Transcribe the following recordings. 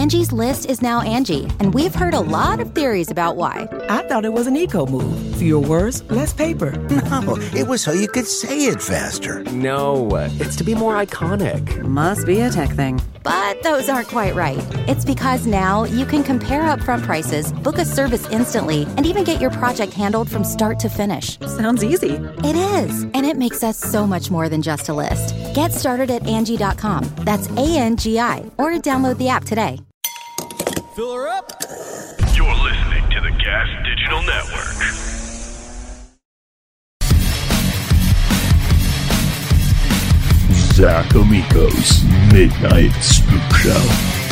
Angie's List is now Angie, and we've heard a lot of theories about why. I thought it was an eco move. Fewer words, less paper. No, it was so you could say it faster. No, it's to be more iconic. Must be a tech thing. But those aren't quite right. It's because now you can compare upfront prices, book a service instantly, and even get your project handled from start to finish. Sounds easy. It is, and it makes us so much more than just a list. Get started at Angie.com. That's ANGI, or download the app today. Fill her up. You're listening to the Gas Digital Network. Zach Amico's Midnight Spook Show.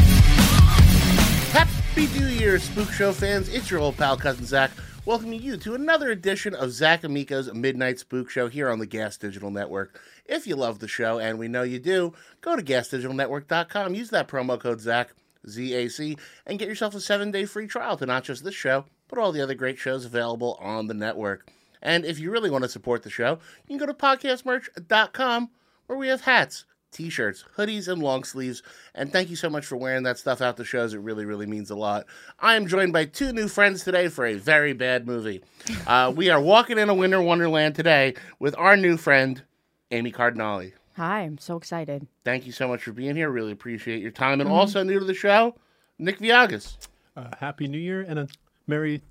Happy New Year, Spook Show fans. It's your old pal, Cousin Zach, welcoming you to another edition of Zach Amico's Midnight Spook Show here on the Gas Digital Network. If you love the show, and we know you do, go to GasDigitalNetwork.com. Use that promo code Zach, Z-A-C, and get yourself a 7-day free trial to not just this show, but all the other great shows available on the network. And if you really want to support the show, you can go to PodcastMerch.com, where we have hats, t-shirts, hoodies, and long sleeves. And thank you so much for wearing that stuff out to shows. It really, really means a lot. I am joined by two new friends today for a very bad movie. We are walking in a winter wonderland today with our new friend, Amy Cardinale. Hi, I'm so excited. Thank you so much for being here. Really appreciate your time. And also new to the show, Nick Viagas. Happy New Year and a Merry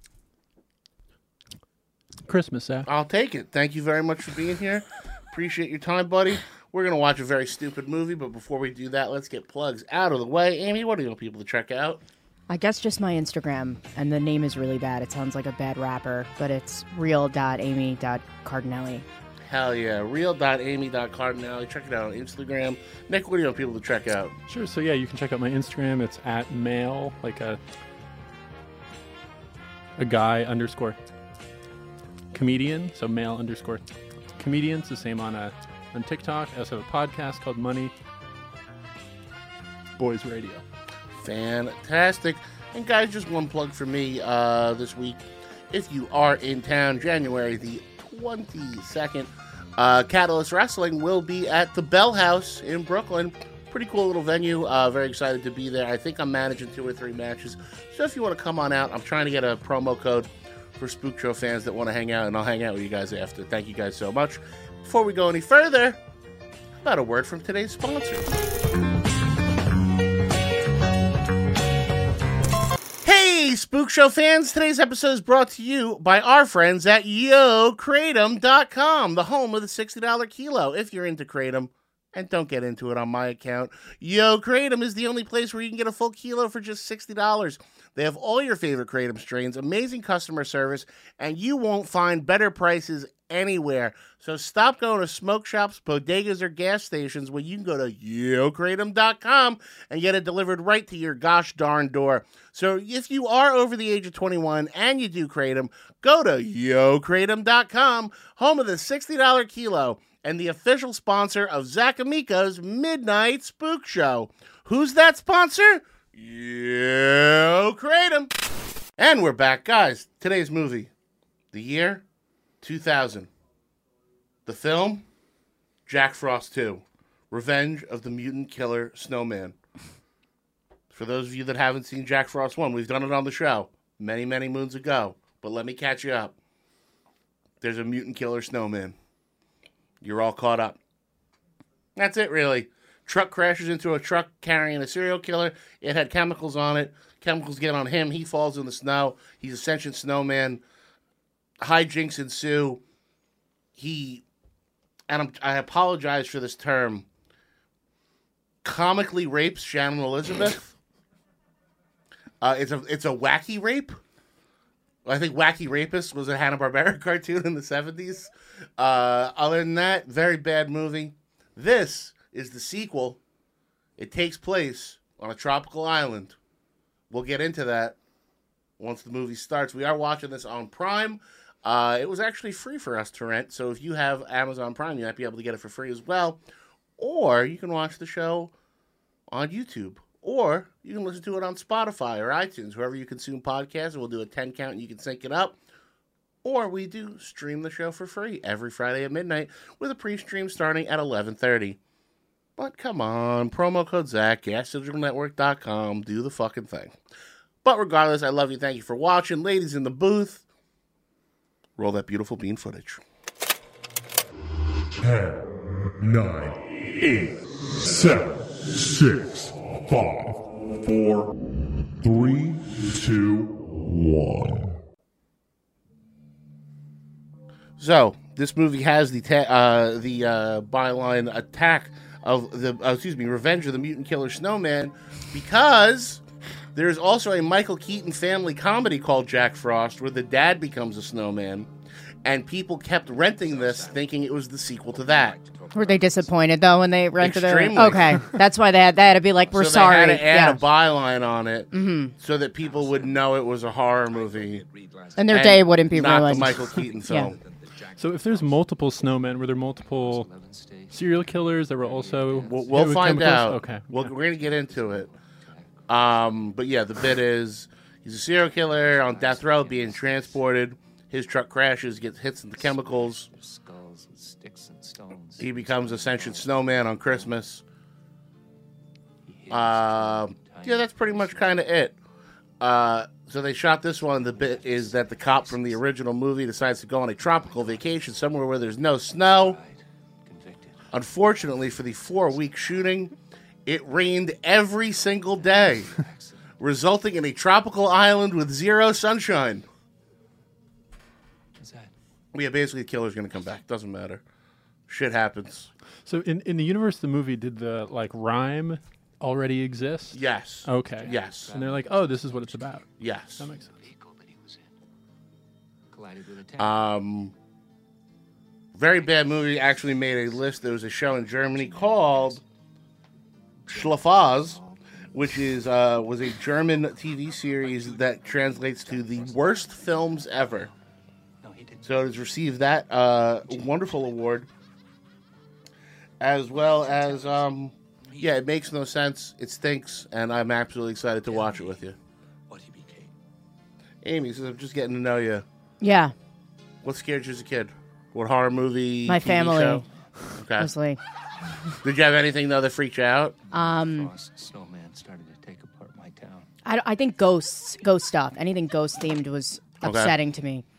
Christmas, Zach. I'll take it. Thank you very much for being here. Appreciate your time, buddy. We're going to watch a very stupid movie, but before we do that, let's get plugs out of the way. Amy, what do you want people to check out? I guess just my Instagram, and the name is really bad. It sounds like a bad rapper, but it's real.amy.cardinale. Hell yeah, real.amy.cardinale. Check it out on Instagram. Nick, what do you want people to check out? Sure, so yeah, you can check out my Instagram. It's at male, like a guy _ comedian, so male _ comedian. It's the same on TikTok. I also have a podcast called Money Boys Radio. Fantastic. And guys, just one plug for me this week. If you are in town, January the 22nd, Catalyst Wrestling will be at the Bell House in Brooklyn. Pretty cool little venue. Very excited to be there. I think I'm managing 2 or 3 matches. So if you want to come on out, I'm trying to get a promo code for Spook Show fans that want to hang out, and I'll hang out with you guys after. Thank you guys so much. Before we go any further, how about a word from today's sponsor? Hey, Spook Show fans! Today's episode is brought to you by our friends at YoKratom.com, the home of the $60 kilo. If you're into Kratom, and don't get into it on my account, Yo Kratom is the only place where you can get a full kilo for just $60. They have all your favorite Kratom strains, amazing customer service, and you won't find better prices anywhere. So stop going to smoke shops, bodegas, or gas stations when you can go to YoKratom.com and get it delivered right to your gosh darn door. So if you are over the age of 21 and you do Kratom, go to YoKratom.com, home of the $60 kilo, and the official sponsor of Zach Amico's Midnight Spook Show. Who's that sponsor? Yo Kratom. And we're back, guys. Today's movie, the year 2000. The film, Jack Frost 2, Revenge of the Mutant Killer Snowman. For those of you that haven't seen Jack Frost 1, we've done it on the show many, many moons ago. But let me catch you up. There's a mutant killer snowman. You're all caught up. That's it, really. Truck crashes into a truck carrying a serial killer. It had chemicals on it. Chemicals get on him. He falls in the snow. He's a sentient snowman. Hijinks ensue. I apologize for this term, comically rapes Shannon Elizabeth. It's a wacky rape. I think Wacky Rapist was a Hanna-Barbera cartoon in the 70s. Other than that, very bad movie. This is the sequel. It takes place on a tropical island. We'll get into that once the movie starts. We are watching this on Prime. It was actually free for us to rent, so if you have Amazon Prime, you might be able to get it for free as well. Or you can watch the show on YouTube. Or you can listen to it on Spotify or iTunes, wherever you consume podcasts. We'll do a 10 count and you can sync it up. Or we do stream the show for free every Friday at midnight with a pre-stream starting at 11:30. But come on, promo code Zach, GasDigitalNetwork.com, do the fucking thing. But regardless, I love you. Thank you for watching. Ladies in the booth, roll that beautiful bean footage. 10, 9, 8, 7, 6, 5, 4, 3, 2, 1. So, this movie has the byline Attack of the, Revenge of the Mutant Killer Snowman, because there's also a Michael Keaton family comedy called Jack Frost, where the dad becomes a snowman, and people kept renting this thinking it was the sequel to that. Were they disappointed, though, when they rented Extremely. it? Okay, that's why they had to be like, we're so sorry. They had to add a byline on it so that people would know it was a horror movie. And their day wouldn't be not ruined. the Michael Keaton film. So if there's multiple snowmen, were there multiple serial killers that were also... We'll find out. Okay. We're going to get into it. But yeah, the bit is he's a serial killer on death row being transported. His truck crashes, gets hits in the chemicals. He becomes a sentient snowman on Christmas. Yeah, that's pretty much kind of it. So they shot this one. The bit is that the cop from the original movie decides to go on a tropical vacation somewhere where there's no snow. Unfortunately, for the 4-week shooting, it rained every single day, resulting in a tropical island with zero sunshine. Yeah, basically, the killer's going to come back. Doesn't matter. Shit happens. So in the universe of the movie, did the rhyme already exist? Yes. Okay. Yes. And they're like, oh, this is what it's about. Yes. That makes sense. Very bad movie. Actually made a list. There was a show in Germany called Schlafaz, which is was a German TV series that translates to the worst films ever. So it has received that wonderful award, as well as, yeah, it makes no sense. It stinks, and I'm absolutely excited to watch it with you. Amy says, I'm just getting to know you. Yeah. What scared you as a kid? What horror movie? My TV family. Show? Okay. Mostly. Did you have anything, though, that freaked you out? Snowman started to take apart my town. I think ghost stuff. Anything ghost themed was upsetting to me.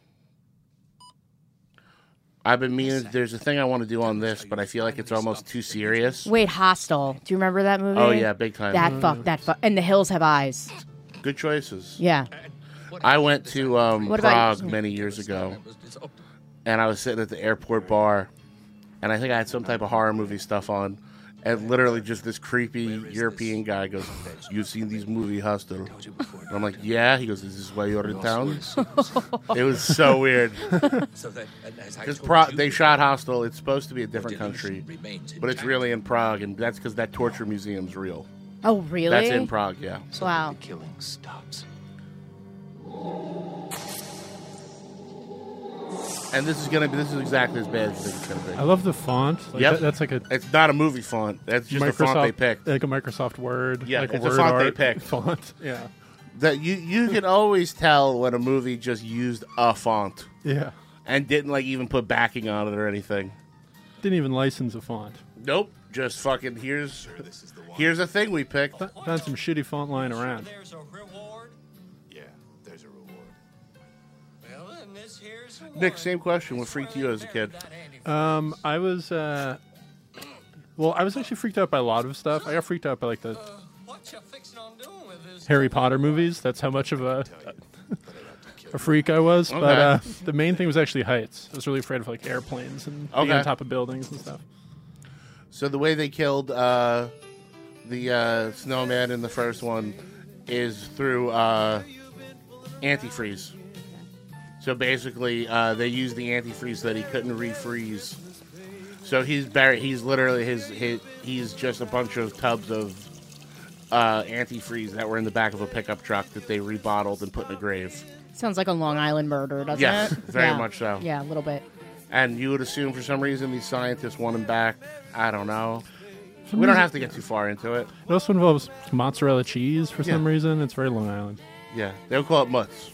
I've been meaning, there's a thing I want to do on this, but I feel like it's almost too serious. Wait, Hostel. Do you remember that movie? Oh, yeah, big time. That fuck. And The Hills Have Eyes. Good choices. Yeah. I went to Prague many years ago, and I was sitting at the airport bar, and I think I had some type of horror movie stuff on, and literally just this creepy European guy goes, "You've seen these movie Hostel?" And I'm like, "Yeah." He goes, "Is this why you're in town?" It was so weird. Because they shot Hostel. It's supposed to be a different country, but it's really in Prague, and that's because that torture museum's real. Oh, really? That's in Prague, yeah. Wow. The killing stops. And this is exactly as bad as you think it's gonna be. I love the font. Yep. That's like a. It's not a movie font. That's just Microsoft, a font they picked. Like a Microsoft Word. Yeah, like it's a a word font they art picked. Font. Yeah. That you can always tell when a movie just used a font. Yeah. And didn't even put backing on it or anything. Didn't even license a font. Nope. Just fucking here's a thing we picked. Found some shitty font lying around. There's a reward. Yeah, there's a reward. Well, then this here's Nick, same question. What freaked you as a kid? I was I was actually freaked out by a lot of stuff. I got freaked out by the what you fixing on doing with this? Harry Potter movies. That's how much of a freak I was. Okay. But the main thing was actually heights. I was really afraid of airplanes and being Okay. on top of buildings and stuff. So the way they killed the snowman in the first one is through antifreeze. So basically, they used the antifreeze that he couldn't refreeze. So he's buried. He's literally he's just a bunch of tubs of antifreeze that were in the back of a pickup truck that they rebottled and put in a grave. Sounds like a Long Island murder, doesn't Yes, it? very much so. Yeah, a little bit. And you would assume for some reason these scientists want him back. I don't know. We don't have to get too far into it. It also involves mozzarella cheese for some reason. It's very Long Island. Yeah, they'll call it mutts.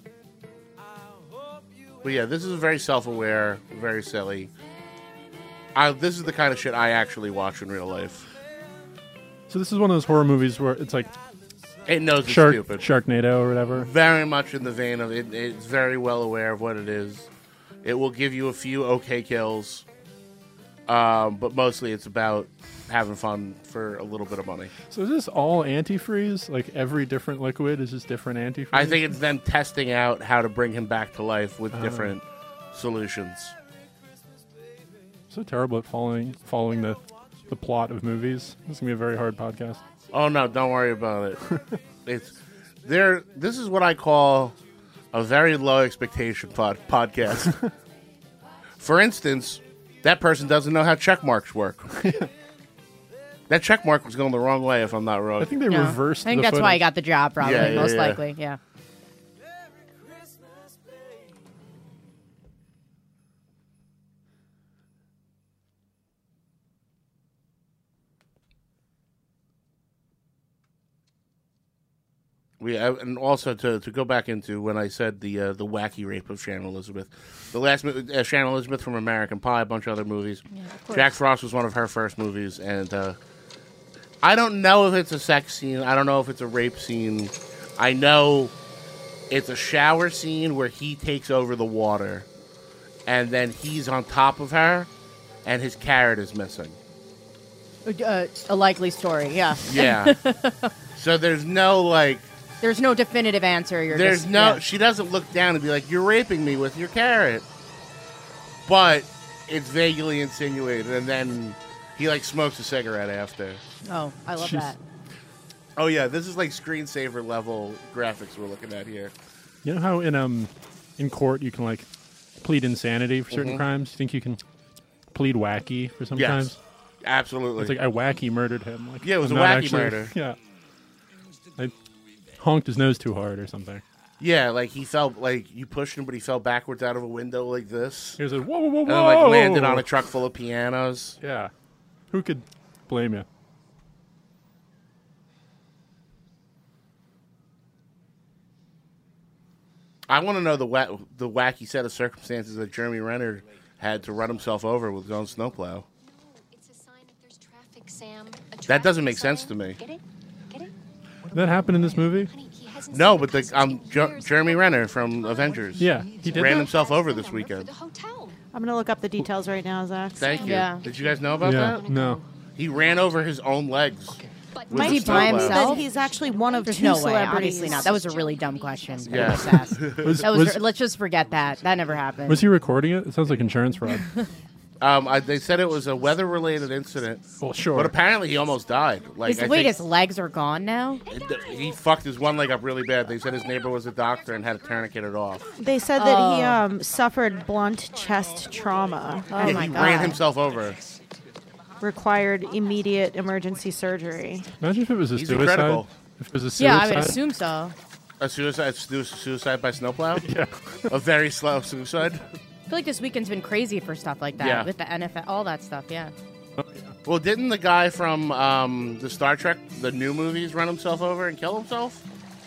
But yeah, this is very self-aware, very silly. This is the kind of shit I actually watch in real life. So this is one of those horror movies where it's like it knows it's stupid. Sharknado or whatever. Very much in the vein of it. It's very well aware of what it is. It will give you a few okay kills, but mostly it's about having fun for a little bit of money. So is this all antifreeze? Like every different liquid is just different antifreeze? I think it's them testing out how to bring him back to life with different solutions. So terrible at following the plot of movies. This is gonna be a very hard podcast. Oh no, don't worry about it. This is what I call a very low expectation podcast. For instance, that person doesn't know how check marks work. That check mark was going the wrong way, if I'm not wrong. I think they reversed. I think that's why he got the job, probably. Most likely, yeah. And also to go back into when I said the wacky rape of Shannon Elizabeth, the last Shannon Elizabeth from American Pie, a bunch of other movies. Yeah, Jack Frost was one of her first movies, and I don't know if it's a sex scene. I don't know if it's a rape scene. I know it's a shower scene where he takes over the water, and then he's on top of her, and his carrot is missing. A likely story, yeah. Yeah. So there's no There's no definitive answer. She doesn't look down and be like, "You're raping me with your carrot," but it's vaguely insinuated, and then he smokes a cigarette after. Oh, I love that. Oh yeah, this is screensaver level graphics we're looking at here. You know how in court you can plead insanity for certain crimes? You think you can plead wacky for some crimes? Absolutely. It's I wacky murdered him. It was a wacky murder. Yeah. I honked his nose too hard or something. Yeah, he fell, you pushed him, but he fell backwards out of a window like this. He was like, whoa, whoa, whoa, and then, landed on a truck full of pianos. Yeah. Who could blame you? I want to know the wacky set of circumstances that Jeremy Renner had to run himself over with his own snowplow. It's a sign that there's traffic, Sam. That doesn't make sense to me. Get it? Did that happen in this movie? No, but Jeremy Renner from Avengers. Yeah, he ran himself over this weekend. I'm going to look up the details right now, Zach. Thank you. Yeah. Did you guys know about that? No. He ran over his own legs. Might he by himself? He's actually one of There's two no way. celebrities. Obviously not. That was a really dumb question. Yeah. Let's just forget that. That never happened. Was he recording it? It sounds like insurance fraud. They said it was a weather-related incident. Well, sure. But apparently he almost died. His legs are gone now? He fucked his one leg up really bad. They said his neighbor was a doctor and had to tourniquet it off. They said that he suffered blunt chest trauma. Oh, my he God. ran himself over. Required immediate emergency surgery. Imagine if it was a He's suicide. incredible. If it was a suicide. Yeah, I would assume so. A suicide by snowplow? Yeah. A very slow suicide? I feel like this weekend's been crazy for stuff like that. Yeah. With the NFL, all that stuff, yeah. Well, didn't the guy from the Star Trek, the new movies, run himself over and kill himself?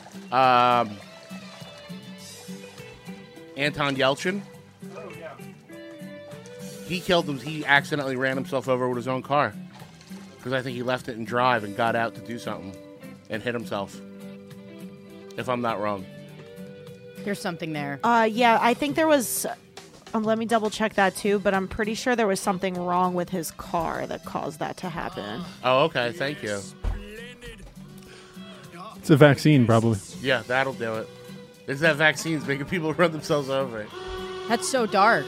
Anton Yelchin? Oh, yeah. He killed him. He accidentally ran himself over with his own car. Because I think he left it in drive and got out to do something and hit himself. If I'm not wrong. There's something there. Yeah, I think there was... let me double check that too, but I'm pretty sure there was something wrong with his car that caused that to happen. Oh, okay. Thank you. It's a vaccine, probably. Yeah, that'll do it. It's that vaccine's making people run themselves over. That's so dark.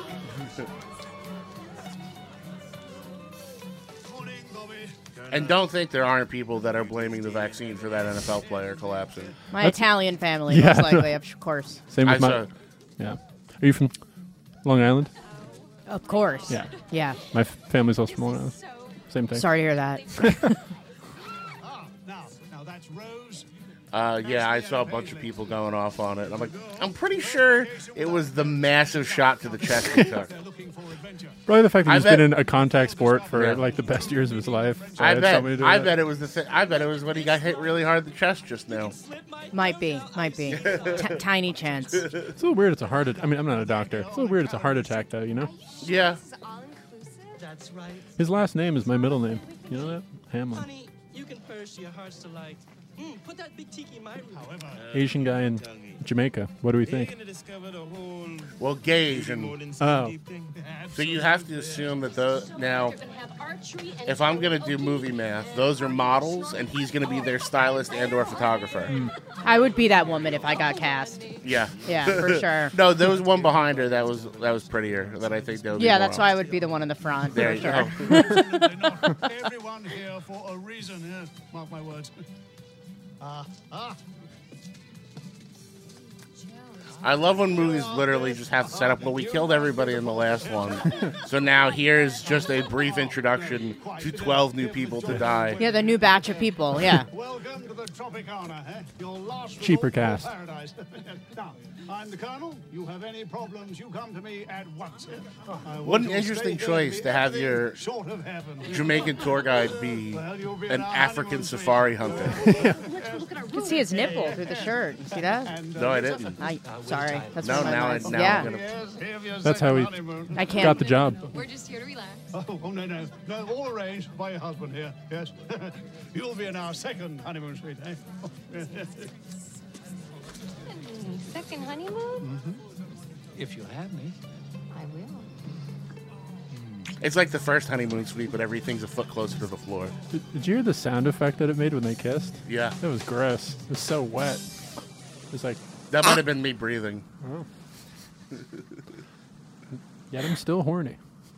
And don't think there aren't people that are blaming the vaccine for that NFL player collapsing. My Italian family, most likely, of course. Same with yeah. Are you from Long Island? Of course. Yeah. Yeah. My family's also from Long Island. Same thing. Sorry to hear that. Now that's Rose. Yeah, I saw a bunch of people going off on it. I'm like, I'm pretty sure it was the massive shot to the chest he took. Probably the fact that he's been in a contact sport for the best years of his life. So I bet it was I bet it was when he got hit really hard in the chest just now. Might be. Tiny chance. It's a little weird. It's a heart. I'm not a doctor. It's a little weird. It's a heart attack, though. You know. Yeah. That's right. His last name is my middle name. You know that? Hamlin. Honey, you can purse your heart's delight. Put that big tiki in my room. However, Asian guy in Jamaica. What do we think? Well, gay Asian. Oh. So you have to assume that now, if I'm going to do movie math, those are models, and he's going to be their stylist and/or photographer. I would be that woman if I got cast. Yeah. Yeah, for sure. No, there was one behind her that was prettier. That I think that would. Yeah, be that's why I would be the one in the front. There for you sure. go. Everyone here for a reason. Mark my words. I love when movies literally just have to set up, well, we killed everybody in the last one. So now here's just a brief introduction to 12 new people to die. Yeah, the new batch of people, yeah. Welcome to the Tropicana, your last Cheaper resort cast. to paradise. Now, I'm the Colonel. You have any problems, you come to me at once. What an interesting choice to have your Jamaican tour guide be an African safari hunter. You can see his nipple through the shirt. You see that? No, I didn't. Sorry. That's No, what my now mind- I'm yeah. gonna. That's how he I can't. got the job. We're just here to relax. Oh, no. No, all arranged by your husband here. Yes. You'll be in our second honeymoon suite, eh? Second honeymoon? If you'll have me. I will. It's like the first honeymoon suite, but everything's a foot closer to the floor. Did you hear the sound effect that it made when they kissed? Yeah. It was gross. It was so wet. It was like... That might have been me breathing. Oh. Yet I'm still horny.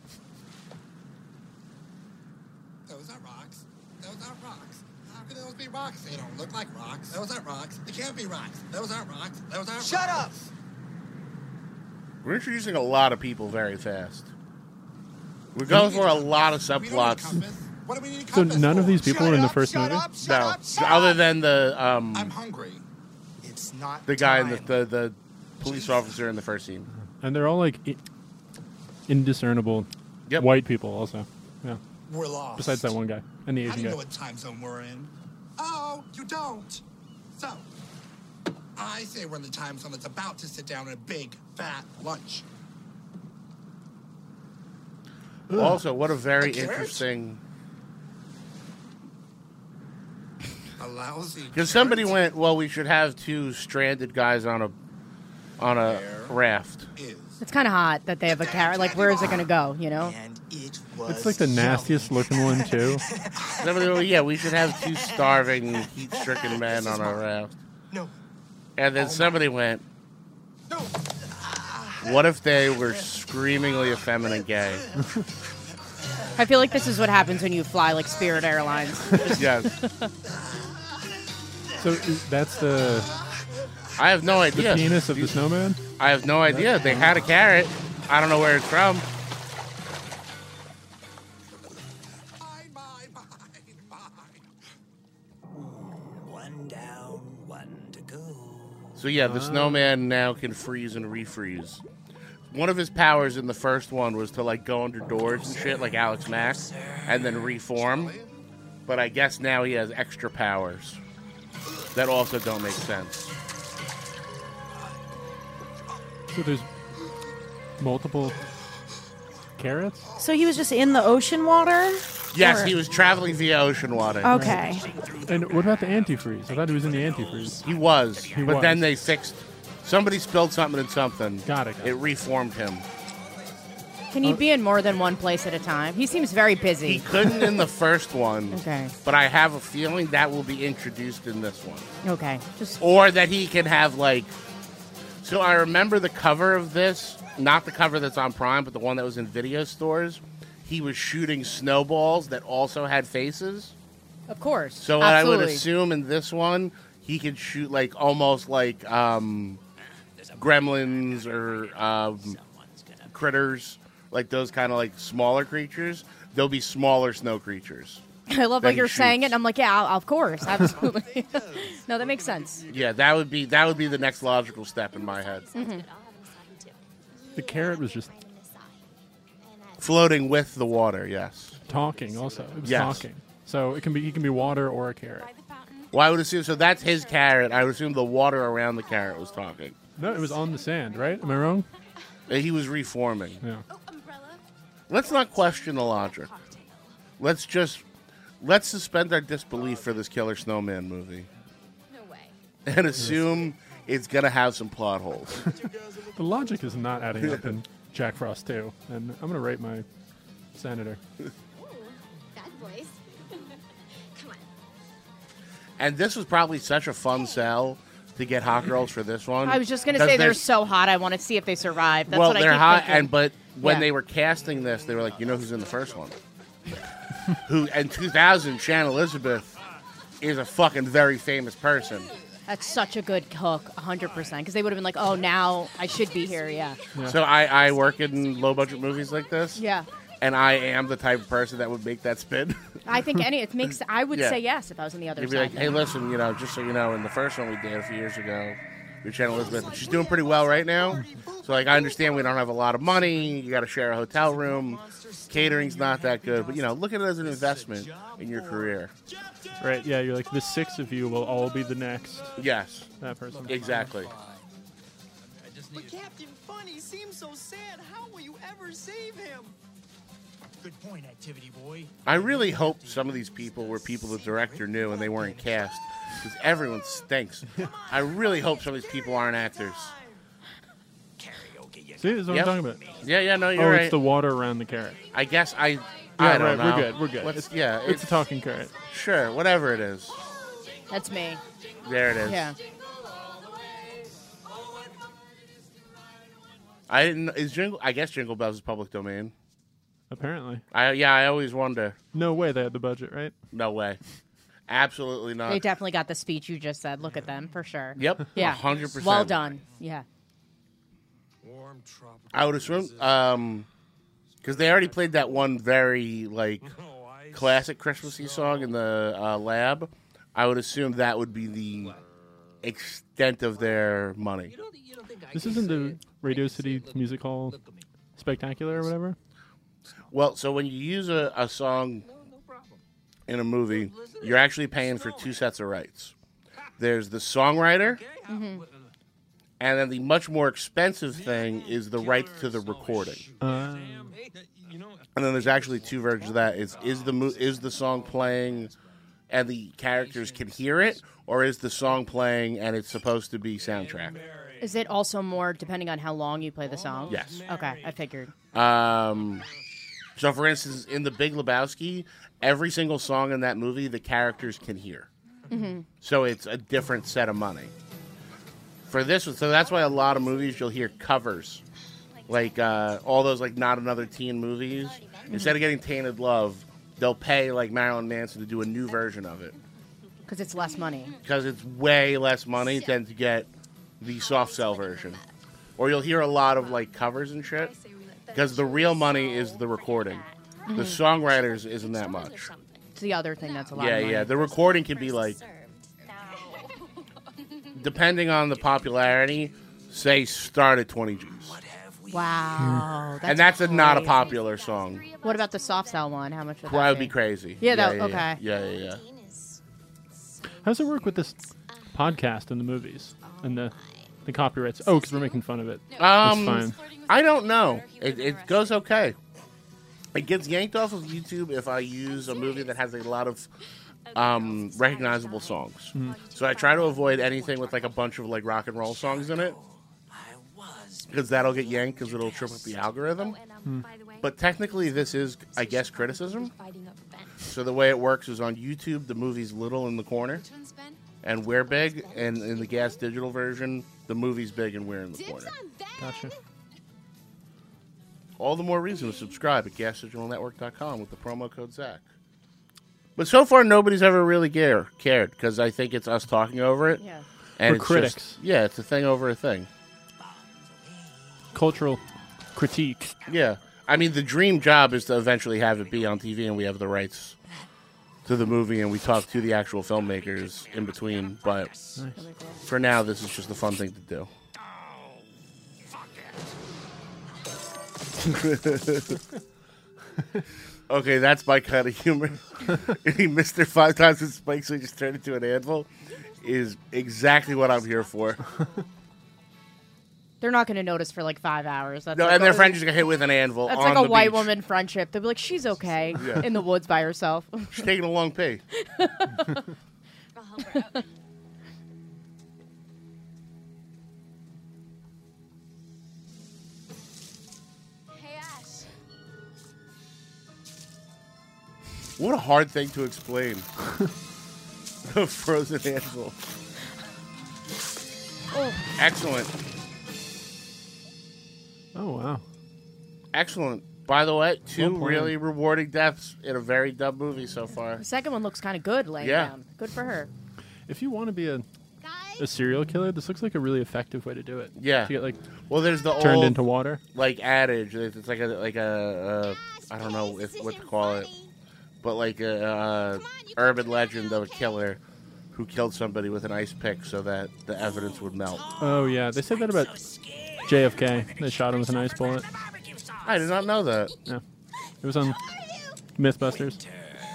Those are rocks. Those aren't rocks. How can those be rocks? They don't look like rocks. Those aren't rocks. They can't be rocks. Those aren't rocks. Those aren't Shut rocks. up! We're introducing a lot of people very fast. We're going for a lot of subplots. What do we need a So compass none of for? these people were in the first movie? No, other than the I'm hungry. It's not the guy in the police officer in the first scene. And they're all like indiscernible white people also. Yeah. We're lost. Besides that one guy and the How do Asian you know guy. what time zone we're in? Oh, you don't. So, I say we're in the time zone that's about to sit down at a big, fat lunch. Also, what a very A carrot? interesting... A lousy Because somebody went, well, we should have two stranded guys on a raft. It's kind of hot that they have a carrot. Like, where is it going to go, you know? It's like the nastiest looking one, too. Somebody went, yeah, we should have two starving, heat-stricken men on a raft. No. And then somebody went, what if they were screamingly effeminate gay? I feel like this is what happens when you fly like Spirit Airlines. Yes. So that's the... I have no The idea. penis of the snowman? I have no idea. They had a carrot. I don't know where it's from. One down, one to go. So yeah, the snowman now can freeze and refreeze. One of his powers in the first one was to like go under doors and shit like Alex Mack and then reform. But I guess now he has extra powers that also don't make sense. So there's multiple carrots? So he was just in the ocean water? Yes, Or- he was traveling via ocean water. Okay. And what about the antifreeze? I thought he was in the antifreeze. He was, He but was. then they fixed. Somebody spilled something in something. Got it. It reformed him. Can he be in more than one place at a time? He seems very busy. He couldn't in the first one. Okay. But I have a feeling that will be introduced in this one. Okay. Just Or that he can have, like... So I remember the cover of this, not the cover that's on Prime, but the one that was in video stores. He was shooting snowballs that also had faces. Of course. So what I would Absolutely. assume in this one, he could shoot, like, almost like gremlins or critters, like those kind of, like, smaller creatures. There'll be smaller snow creatures. I love that how he you're saying it, shoots. and I'm like, yeah, of course, absolutely. No, that makes sense. Yeah, that would be the next logical step in my head. Mm-hmm. The carrot was just Floating with the water, yes. talking also. It was Yes. talking. So he can be water or a carrot. Well, I would assume, so that's his carrot. I would assume the water around the carrot was talking. No, it was on the sand, right? Am I wrong? He was reforming. Yeah. let's not question the logic. Let's suspend our disbelief for this Killer Snowman movie. No way. And assume it's going to have some plot holes. The logic is not adding up in Jack Frost 2, and I'm going to rate my senator. Ooh, bad boys. Come on. And this was probably such a fun sell to get hot girls for this one. I was just going to say they're so hot. I want to see if they survive. That's what I they're keep hot, thinking. but when Yeah. they were casting this, they were like, you know who's in the first one? Who in 2000, Shannon Elizabeth is a fucking very famous person. That's such a good hook, 100%. Because they would have been like, oh, now I should be here, yeah. So I work in low budget movies like this. Yeah. And I am the type of person that would make that spin. I think I would Yeah. say yes if I was on the other You'd be side. like, hey, listen, just so you know, in the first one we did a few years ago, with Shannon Elizabeth, and she's doing pretty well right now. So, like, I understand we don't have a lot of money. You got to share a hotel room. Catering's not that good. But, look at it as an investment in your career. Right, yeah, you're like, the 6 of you will all be the next. Yes. That person. Exactly. But Captain Funny seems so sad. How will you ever save him? Good point, activity boy. I really hope some of these people were people the director knew and they weren't cast. Because everyone stinks. I really hope some of these people aren't actors. See, this is what I'm talking about. Yeah, no, you're Oh, right. it's the water around the carrot. I guess I Yeah, don't right, know. we're good. Let's- It's a talking carrot. Sure, whatever it is. That's me. There it is. Yeah. I didn't. I guess Jingle Bells is public domain. Apparently. I always wonder. No way they had the budget, right? No way. Absolutely not. They definitely got the speech you just said. Look at them, for sure. Yep, Yeah. 100%. Well done. Yeah. I would assume, because they already played that one very classic Christmassy song in the lab. I would assume that would be the extent of their money. This isn't the Radio City Music Hall Spectacular or whatever? Well, so when you use a song in a movie, you're actually paying for 2 sets of rights. There's the songwriter, Mm-hmm. and then the much more expensive thing is the rights to the recording. And then there's actually 2 versions of that. Is the song playing and the characters can hear it, or is the song playing and it's supposed to be soundtrack? Is it also more depending on how long you play the song? Yes. Okay, I figured. So, for instance, in The Big Lebowski, every single song in that movie, the characters can hear. Mm-hmm. So it's a different set of money. For this one, so that's why a lot of movies you'll hear covers. Like all those Not Another Teen movies. Instead of getting Tainted Love, they'll pay Marilyn Manson to do a new version of it. Because it's less money. Because it's way less money than to get the soft sell version. Or you'll hear a lot of covers and shit. Because the real money is the recording. The Mhm. songwriters isn't that much. It's the other thing that's a lot Yeah, of money. yeah. The recording can be depending on the popularity, say start at 20 G's. Wow. And that's not a crazy. popular song. What about the soft sell one? How much would That that would be crazy. Yeah, that, yeah, okay. Yeah. How does it work with this podcast and the movies and the copyrights? Oh, because we're making fun of it. That's fine. I don't know. It goes okay. It gets yanked off of YouTube if I use a movie that has a lot of recognizable songs. Mhm. So I try to avoid anything with a bunch of rock and roll songs in it. Because that'll get yanked because it'll trip up the algorithm. But technically this is, I guess, criticism. So the way it works is on YouTube, the movie's little in the corner. And we're big. And in the Gas Digital version, the movie's big and we're in the corner. Gotcha. All the more reason to subscribe at GasDigitalNetwork.com with the promo code Zach. But so far, nobody's ever really cared because I think it's us talking over it. Yeah. And We're it's critics. Just, yeah, it's a thing over a thing. Cultural critique. Yeah. I mean, the dream job is to eventually have it be on TV and we have the rights to the movie and we talk to the actual filmmakers in between. But for now, this is just a fun thing to do. Okay, that's my kind of humor. He missed her 5 times with spikes, so he just turned into an anvil. Is exactly what I'm here for. They're not going to notice for like 5 hours. That's No, like and their friend just got hit with an anvil. That's on like a the white beach. woman friendship. They'll be like, she's okay Yeah. in the woods by herself. She's taking a long pee. I'll help her out. Hey, Ash. What a hard thing to explain. A frozen anvil. Oh. Excellent. Oh, wow. Excellent. By the way, two Well played. really rewarding deaths in a very dumb movie so far. The second one looks kind of good laying Yeah. down. Good for her. If you want to be a serial killer, this looks like a really effective way to do it. Yeah. To get like Well, there's the turned old, into water. like adage. It's like a I don't know what to call it, but like a urban legend of a killer who killed somebody with an ice pick so that the evidence would melt. Oh yeah, they said that about JFK. They shot him with an ice bullet. I did not know that. Yeah, it was on MythBusters.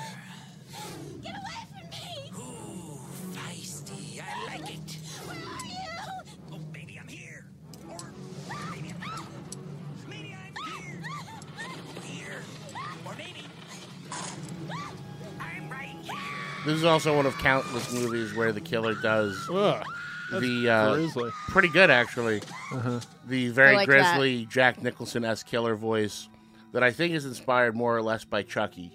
Feisty, I like it. Where are you? Oh, maybe I'm here. Or maybe I'm not. Maybe I'm here. Here. Or maybe I'm right here. This is also one of countless movies where the killer does grisly. pretty good actually. The very I like grisly Jack Nicholson-esque killer voice that I think is inspired more or less by Chucky.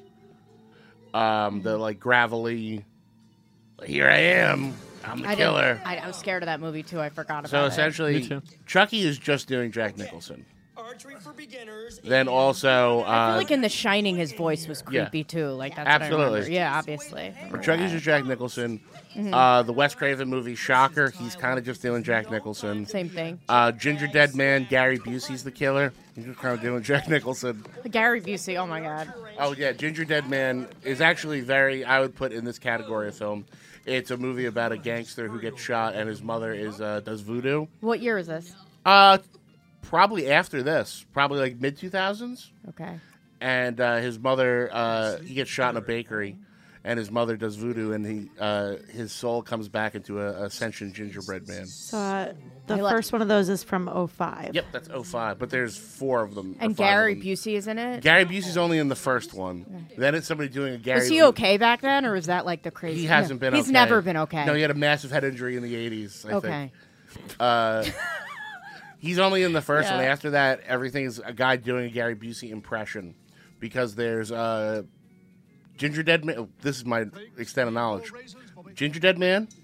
The like gravelly, here I am, I'm the killer. I was scared of that movie too. I forgot about So it. essentially, Chucky is just doing Jack Nicholson. Archery for beginners. Then also, I feel like in The Shining, his voice was yeah. creepy too. Like that's Absolutely. What I remember. Yeah, obviously. But Chucky's just Jack Nicholson. The Wes Craven movie Shocker, he's kind of just doing Jack Nicholson. Same thing. Ginger Dead Man, Gary Busey's the killer. He's just kind of doing Jack Nicholson. Gary Busey. Oh my God. Oh yeah, Ginger Dead Man is actually very, I would put in this category of film. It's a movie about a gangster who gets shot and his mother is does voodoo. What year is this? Probably after this, probably like mid 2000s. Okay. And his mother, he gets shot in a bakery, and his mother does voodoo, and his soul comes back into a sentient gingerbread man. So the first one of those is from 05. Yep, that's 05, but there's 4 of them. And or 5 Gary of them. Busey is in it. Gary Busey's only in the first one. Then it's somebody doing a Gary. Was he okay back then, or was that like the crazy? He hasn't been. He's okay. never been okay. No, he had a massive head injury in the 80s. I Okay. think. He's only in the first Yeah. one. After that, everything is a guy doing a Gary Busey impression because there's Ginger Dead Man. Oh, this is my extent of knowledge. Ginger Dead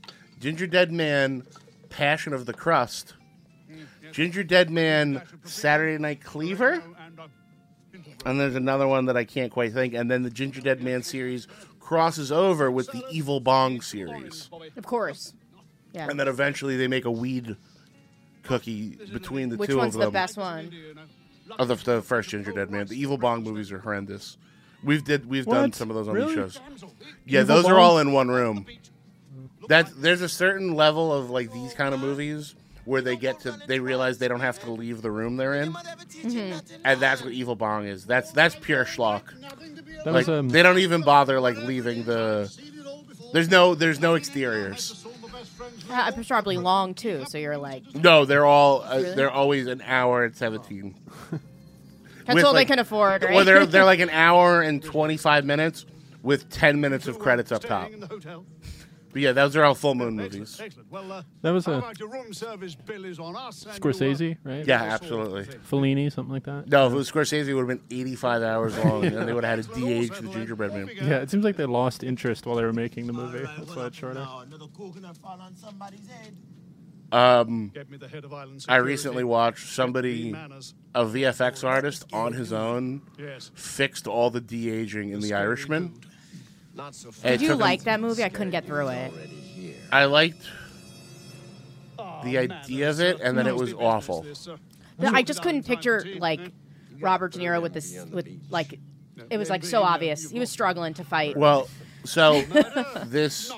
Man, Passion of the Crust, Ginger Dead Man, Saturday Night Cleaver, and there's another one that I can't quite think. And then the Ginger Dead Man series crosses over with the Evil Bong series. Of course. Yeah. And then eventually they make a weed cookie between the Which two one's of them. the best one? Oh, the first Ginger Dead Man. The Evil Bong movies are horrendous. We've done some of those on these shows. Yeah, Evil those are Bong? all in one room. There's a certain level of like these kind of movies where they realize they don't have to leave the room they're in, and that's what Evil Bong is. That's pure schlock. That Like, was, they don't even bother like leaving the. There's no exteriors. It's probably long too. So you're like. No, they're all Really? they're always an hour and 17. That's With, all like- they can afford, right? Well, they're like an hour and 25 minutes with 10 minutes of credits up top. But yeah, those are all full moon movies. Excellent. Well, That was how a about your room service bill is on us? and Scorsese, right? Yeah, absolutely. Fellini, something like that. No, if it was Scorsese, it would have been 85 hours long, and they would have had to de-age the gingerbread man. Yeah, it seems like they lost interest while they were making the movie. That's why it's shorter. Get me the head of island I security. recently watched somebody, a VFX artist on his own, fixed all the de-aging in The Irishman. Not so And it Did you took him- like that movie? I couldn't get through it. I liked the idea of it, and then it was awful. I just couldn't picture like Robert De Niro with this like it was like so obvious. He was struggling to fight. Well, so this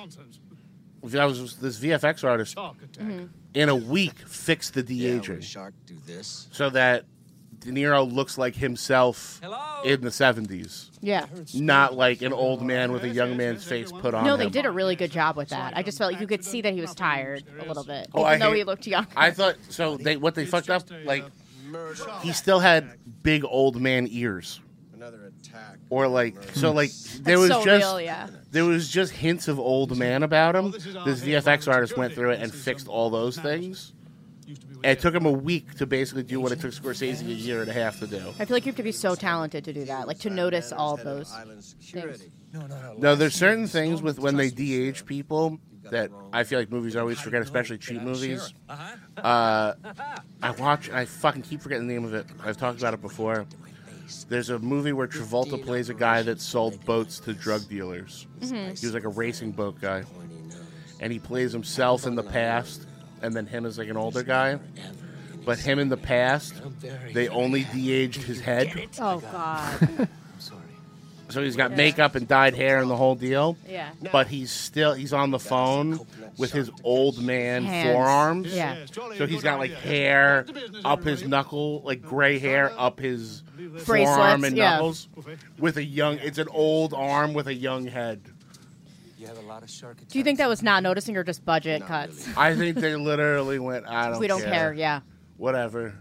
VFX artist Mhm. in a week fixed the de-aging Shark do this. so that De Niro looks like himself in the 70s. Yeah. Not like an old man with a young man's face put on No, him. they did a really good job with that. I just felt like you could see that he was tired a little bit, Oh, even though he looked young. I thought so. What they fucked up, like he still had big old man ears. Another attack. Or like there That's was so just real, yeah. there was just hints of old man about him. This VFX artist went through it and fixed all those things. And it took him a week to basically do what it took Scorsese a year and a half to do. I feel like you have to be so talented to do that, like to notice all of those things. No, there's certain things with when they de-age people that I feel like movies always forget, especially cheap movies. I fucking keep forgetting the name of it. I've talked about it before. There's a movie where Travolta plays a guy that sold boats to drug dealers. Mhm. He was like a racing boat guy. And he plays himself in the past, and then him as like an older guy. But him in the past, they only de-aged his head. Oh, God. So he's got makeup and dyed hair and the whole deal. Yeah. But he's on the phone with his old man Hands. forearms. Yeah. So he's got like hair up his knuckle, like gray hair up his Bracelets, forearm and yeah. knuckles. With it's an old arm with a young head. You have a lot of shark Do you think that was not noticing or just budget cuts? I think they literally went, I don't care. We don't care, yeah. Whatever.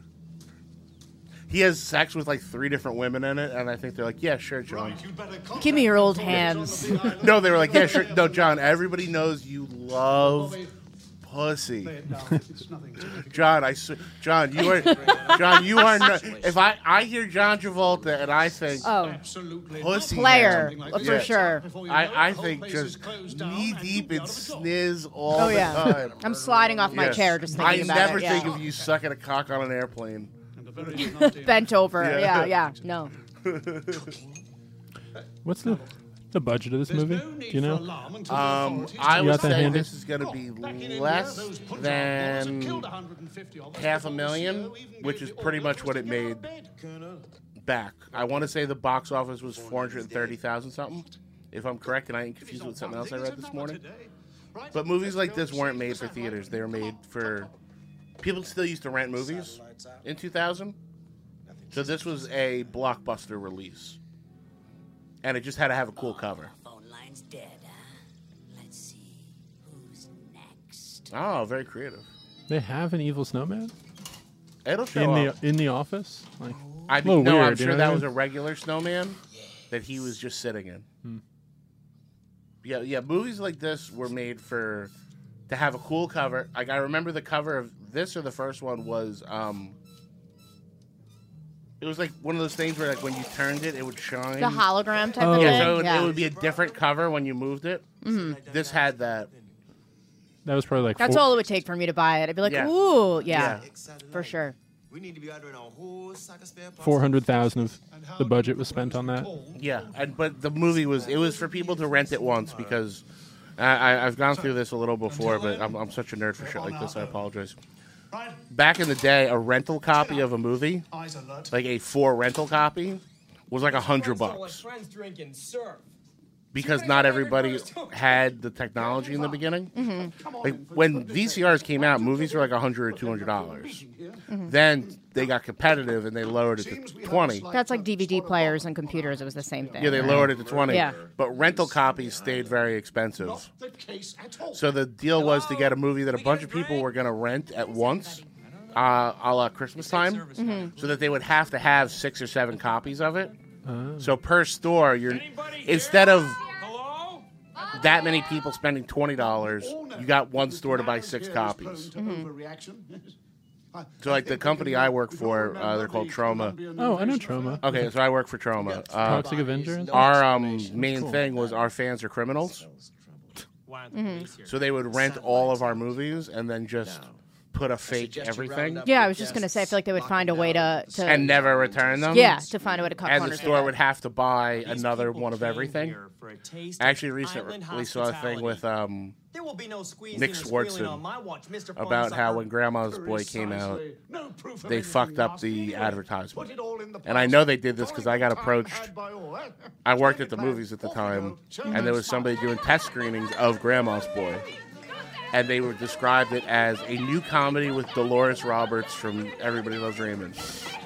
He has sex with like 3 different women in it, and I think they're like, yeah, sure, John. Give me your old hands. No, they were like, yeah, sure. No, John, everybody knows you love pussy. John, you are not. If I hear John Travolta and I think pussy player, man, for sure. I think just knee deep in sniz all Oh, the yeah. time. I'm sliding off my chair just thinking about I never it, think yeah. of you sucking a cock on an airplane. Bent over. Yeah. Yeah, no. What's the budget of this movie? Do you know? I You would got that say handy? this is going to be less than $500,000, which is pretty much what it made back. I want to say the box office was 430,000 something, if I'm correct, and I ain't confused with something else I read this morning. But movies like this weren't made for theaters; they were made for people. Still used to rent movies in 2000, so this was a blockbuster release. And it just had to have a cool cover. Phone line's dead. Let's see who's next. Oh, very creative. They have an evil snowman It'll show up. in the office. Like, I a little mean, no, weird, I'm you sure know what that I was mean? a regular snowman that he was just sitting in. Yeah. Movies like this were made to have a cool cover. Like I remember the cover of this or the first one was. It was like one of those things where, like, when you turned it, it would shine. The hologram type of thing? Yeah, so Yeah. it would be a different cover when you moved it. Mhm. This had that. That was probably like That's all it would take for me to buy it. I'd be like, Yeah. ooh, yeah, for sure. We need to be ordering a whole sack of spare parts. 400,000 of the budget was spent on that. Yeah, but the movie was for people to rent it once because I've gone through this a little before, but I'm such a nerd for shit like this. I apologize. Back in the day, a rental copy of a movie, like a 4 rental copy, was like $100 Friends drinking surf. because not everybody had the technology in the beginning. Like when VCRs came out, movies were like $100 or $200. Then they got competitive and they lowered it to $20. That's like DVD players and computers. It was the same thing. Yeah, they right? lowered it to $20. Yeah. But rental copies stayed very expensive. So the deal was to get a movie that a bunch of people were going to rent at once, a la Christmas time, so that they would have to have 6 or 7 copies of it. So per store, instead of that many people spending $20, you got one store to buy 6 copies. So, like, the company I work for, they're called Troma. Oh, I know Troma. Okay, so I work for Troma. Toxic Avenger? Our main thing was our fans are criminals. So they would rent all of our movies and then just put a fake everything. Yeah, I was just going to say, I feel like they would find a way to and never return them. Yeah, to find a way to cut And the corners. store would have to buy another one of everything. I actually recently saw a thing with There will be no squeezing Nick or squealing Swartzen on my watch, Mr. about how Phone when Grandma's Boy came out, proof of they anything fucked up nasty the either. advertisement. Put it all in the And I know they did this because I got approached. I worked at the movies at the time, and there was somebody doing test screenings of Grandma's Boy. And they were described it as a new comedy with Dolores Roberts from Everybody Loves Raymond.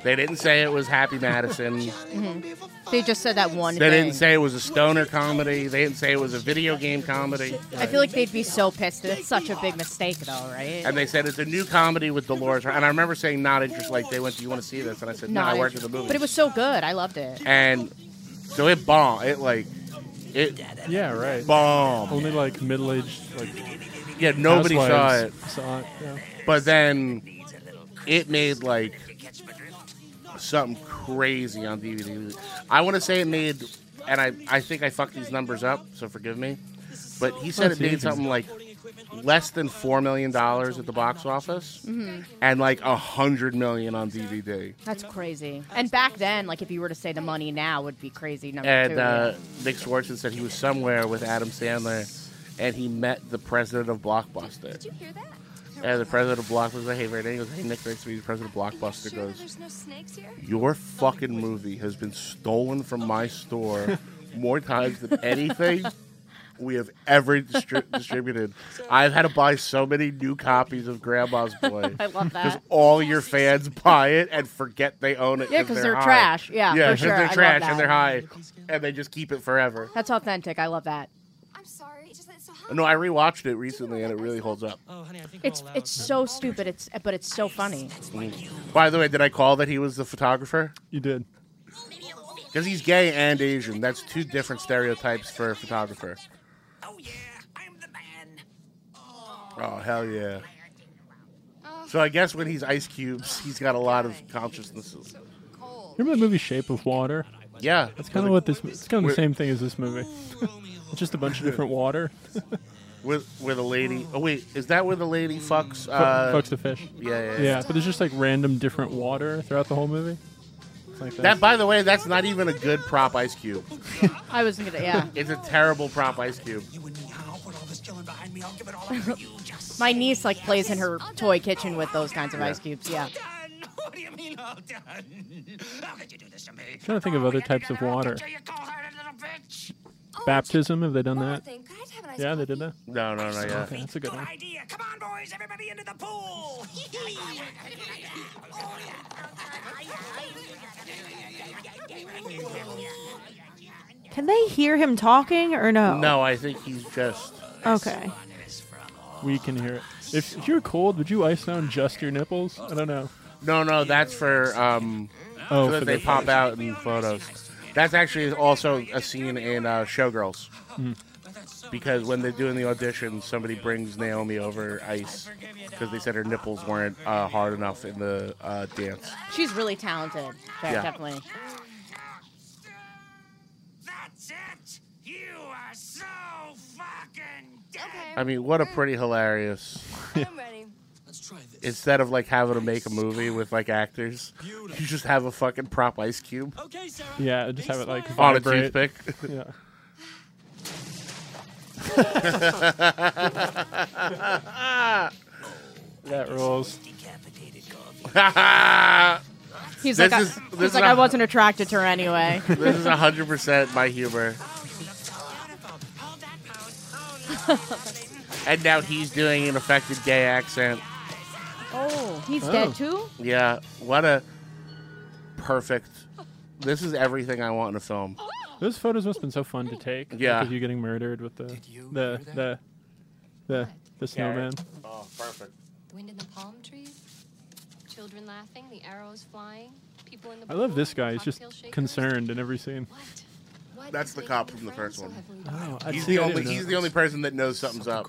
They didn't say it was Happy Madison. They just said that one They thing. didn't say it was a stoner comedy. They didn't say it was a video game comedy. I feel like they'd be so pissed. It's such a big mistake, though, right? And they said it's a new comedy with Dolores. And I remember saying not interested. Like they went, "Do you want to see this?" And I said, "No, I worked at the movie." But it was so good. I loved it. And so it bombed. Yeah, right. Bombed. Only like middle-aged, like. Yeah, nobody saw it. Saw it. Yeah. But then it made like something crazy on DVD. I want to say it made, and I think I fucked these numbers up, so forgive me. But he said it made something like less than $4 million at the box office, and like $100 million on DVD. That's crazy. And back then, like if you were to say the money now, would be crazy number And two. Yeah. Nick Swartzen said he was somewhere with Adam Sandler, and he met the president of Blockbuster. Did you hear that? And the president of Blockbuster was like, "Hey, right now," he goes, "Hey, Nick, nice to meet you." The president of Blockbuster Sure goes, there's no snakes here? "Your fucking movie has been stolen from my store more times than anything we have ever distributed. I've had to buy so many new copies of Grandma's Boy. I love that. Because all your fans buy it and forget they own it. Yeah, 'cause they're high. trash. Yeah, for because sure. I they're love trash that. and they're high, and they just keep it forever. That's authentic. I love that. I'm sorry. It's just that it's so hot. No, I rewatched it recently, and it really holds up. Oh, honey, I think It's so stupid. But it's so funny. By the way, did I call that he was the photographer? You did. Because he's gay and Asian. That's two different stereotypes for a photographer. Oh, hell yeah. So I guess when he's Ice Cubes, he's got a lot of consciousnesses. Remember the movie Shape of Water? Yeah. That's kind of what this. It's kind of the same thing as this movie. It's just a bunch of different water. With a lady. Oh wait, is that where the lady fucks? Fucks the fish. Yeah. But there's just like random different water throughout the whole movie. It's like That, by the way, that's not even a good prop Ice Cube. I was gonna, yeah. It's a terrible prop Ice Cube. My niece like plays in her toy kitchen with those kinds of ice cubes. Yeah. What do you mean all done? How could you do this to me? I'm trying to think of other types of water. You cold-hearted little bitch. Baptism, have they done that? Thing. Could I have an ice Yeah, they did that. No, not yet. Okay, that's a good one. Idea. Come on, boys. Everybody into the pool. Can they hear him talking or no? No, I think he's just. Okay. We can hear it. If you're cold, would you ice down just your nipples? I don't know. No, that's for so that for they the pop out in photos. That's actually also a scene in Showgirls. Because when they're doing the audition, somebody brings Naomi over ice because they said her nipples weren't hard enough in the dance. She's really talented. Yeah. Definitely. That's it. You are so fucking dead. I mean, what a pretty hilarious. I'm ready. Let's try this. Instead of like having to make a movie with like actors, you just have a fucking prop Ice Cube Okay, Sarah. Yeah, just have it like on a vibrate. toothpick. Yeah. That rules. He's This like, is- he's this like, is I a- wasn't attracted to her anyway. This is 100% my humor. And now he's doing an affected gay accent. Oh, he's dead too? Yeah, what a perfect. This is everything I want in a film. Those photos must have been so fun to take. Yeah. Like, of you getting murdered with the snowman. Oh, perfect. The wind in the palm trees, children laughing, the arrows flying, people in the I love pool, this guy. He's just cocktail shakers. concerned in every scene. Why That's did the they cop keep from the friends first so one. heavily Oh, bound? He's see, the I only. didn't know He's that. the only person that knows something's up.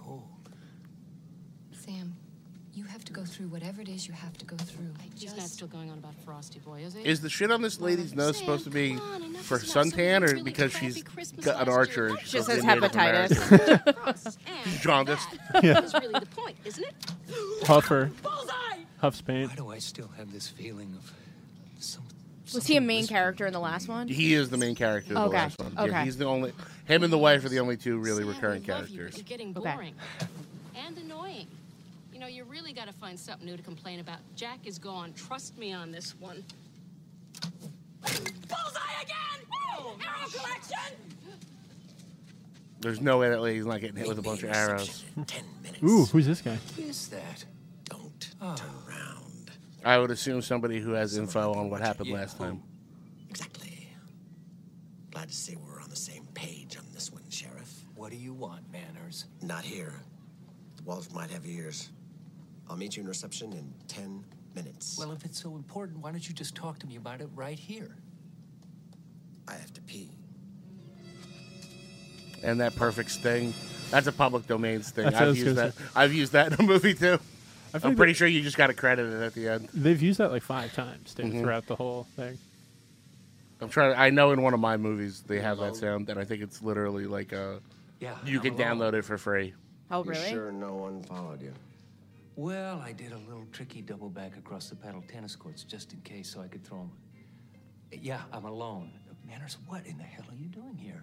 Sam, you have to go through whatever it is you have to go through. He's not still going on about Frosty Boy, is he? Is the shit on this lady's nose supposed to be for suntan or because she's got an archer? And She she's says Native hepatitis. American? She's jaundiced. Yeah. That's really the point, isn't it? Huffer. Huffs paint. Why do I still have this feeling of Was he a main character in the last one? He is the main character in the Okay, last one. Yeah, okay. he's the only. Him and the wife are the only two really Sam, recurring we love you, but characters. You're getting Okay. boring and annoying. You know, you really got to find something new to complain about. Jack is gone. Trust me on this one. Bullseye again! Arrow collection! There's no way that lady's not getting hit with a bunch of arrows. Ooh, who's this guy? is that? Don't turn around. I would assume somebody who has info on what happened last time. Exactly. Glad to see we're on the same page on this one, Sheriff. What do you want, Manners? Not here. The walls might have ears. I'll meet you in reception in 10 minutes. Well, if it's so important, why don't you just talk to me about it right here? I have to pee. And that perfect sting. That's a public domain sting. That's what I I've was used gonna that. say. I've used that in a movie too. I feel I'm like pretty sure you just got to credit it at the end. They've used that like 5 times Mhm. throughout the whole thing. I know in one of my movies they have that sound, and I think it's literally like you can download it for free. Oh, You really? sure no one followed you? Well, I did a little tricky double back across the paddle tennis courts just in case so I could throw them. Yeah, I'm alone. Manners, what in the hell are you doing here?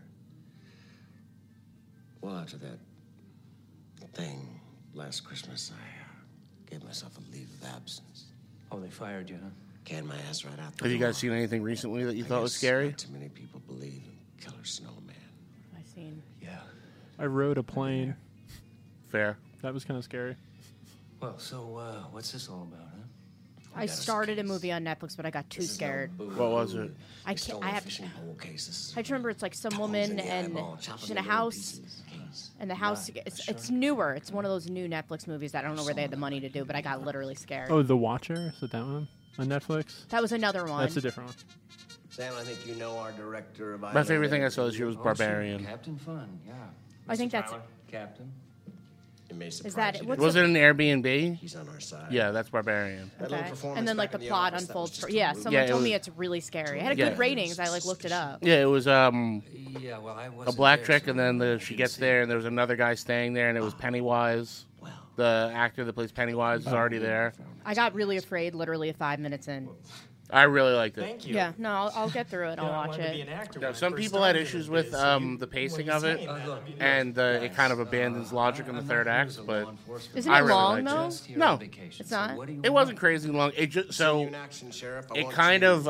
Well, after that thing last Christmas, I gave myself a leave of absence. Oh, they fired you, huh? Canned my ass right out the Have you door. guys seen anything recently that you thought was guess scary? Not too many people believe in Killer Snowman. I've seen. Yeah. I rode a plane. Fair. That was kind of scary. Well, so what's this all about, huh? I started a movie on Netflix, but I got too scared. What was it? I can't. I have. Fishing pole cases. I just remember it's like some woman and she's in a house, and the house. It's newer. It's one of those new Netflix movies that I don't know where they had the money to do, but I got literally scared. Oh, The Watcher? Is it that one on Netflix? That was another one. That's a different one. Sam, I think you know our director of My favorite thing I saw this year was Barbarian. Sure. Captain Fun, yeah. I think that's. Captain. It may Is surprise that you. what's Was the- it an Airbnb? He's on our side. Yeah, that's Barbarian. That little Okay. performance And then like back the in plot office, that was unfolds. just a Yeah, movie. someone Yeah, it told me was- it's really scary. It had Yeah. good ratings. I like looked it up. Yeah, it was Yeah, well, I a wasn't black there, chick, so and then I she didn't gets see there, it. and there was another guy staying there, and it was Pennywise. The actor that plays Pennywise is already there. I got really afraid literally 5 minutes in. I really liked it. Thank you. Yeah, no, I'll get through it. I'll watch it. Now, some people had issues with the pacing of it, and it kind of abandons logic in the third act. But Isn't I it really long liked though? it. No, It's not. it wasn't crazy long. It just so it kind of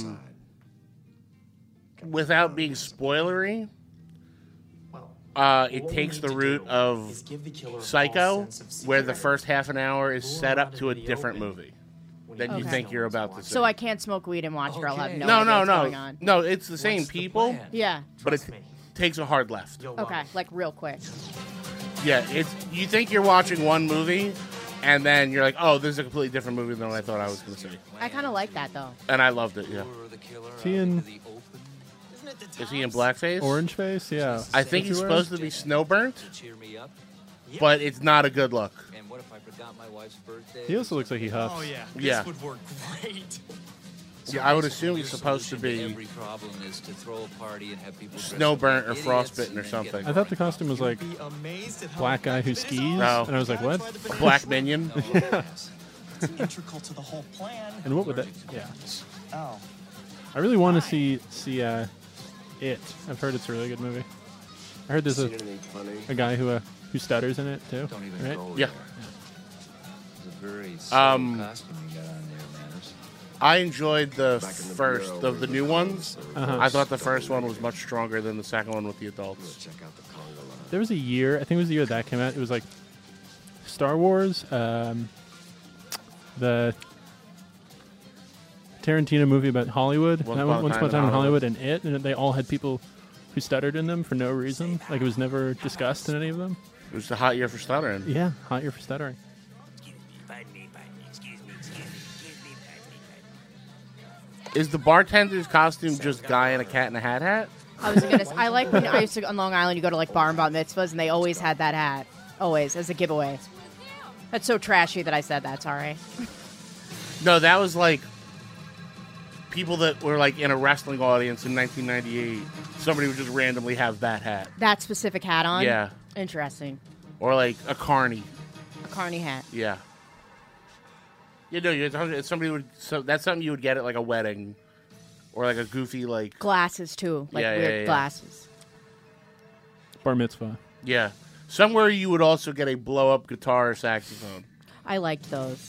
without being spoilery. It takes the route of Psycho, where the first half an hour is set up to a different movie than you Okay. think you're about to see. So I can't smoke weed and watch it, or I'll have no No, idea no, what's no, going on. no. It's the same people. Yeah. But it takes a hard left. Okay, like real quick. Yeah, it's you think you're watching one movie, and then you're like, oh, this is a completely different movie than what I thought I was going to see. I kind of like that though. And I loved it. Yeah. Is he in Is he in blackface? Orange Face? Yeah. I think he's supposed to be snowburnt, but it's not a good look. And what if I forgot my wife's birthday? He also looks like he huffs. Oh yeah, Yeah. this would work great. Yeah, I would assume he's supposed to be Every problem is to throw a party and have people dress up snowburnt like or idiots frostbitten or and then get something. I thought the costume was like Be amazed at how black guy who effective it is skis, No. and I was like, what? A black minion. Yeah. It's integral to the whole plan. And what would that? Yeah. Oh. I really want to see it. I've heard it's a really good movie. I heard there's Seen anything funny? a guy who stutters in it too. Don't even Right? go Yeah. there. It's a very subtle Um, costume you got on there, Manners. I enjoyed the Back in the first bureau, of the new ones. Uh-huh. I thought the first one was much stronger than the second one with the adults. Check out the Congo line. There was a year. I think it was the year that came out. It was like Star Wars, the Tarantino movie about Hollywood. Once That Upon one, a Once Time Upon a in Time in Hollywood. Hollywood, and they all had people who stuttered in them for no reason. Like it was never discussed in any of them. It was a hot year for stuttering. Yeah, hot year for stuttering. Is the bartender's costume just guy in a cat in a hat? I was gonna. I like when I used to on Long Island. You go to like bar and bat mitzvahs, and they always had that hat, always as a giveaway. That's so trashy that I said that. Sorry. No, that was like people that were like in a wrestling audience in 1998. Somebody would just randomly have that hat. That specific hat on. Yeah. Interesting. Or like a carny. A carny hat. Yeah. You know, it's somebody would. So that's something you would get at like a wedding, or like a goofy like Glasses too, like Yeah, weird yeah, yeah. glasses. Bar mitzvah. yeah. Somewhere you would also get a blow up guitar or saxophone. I liked those.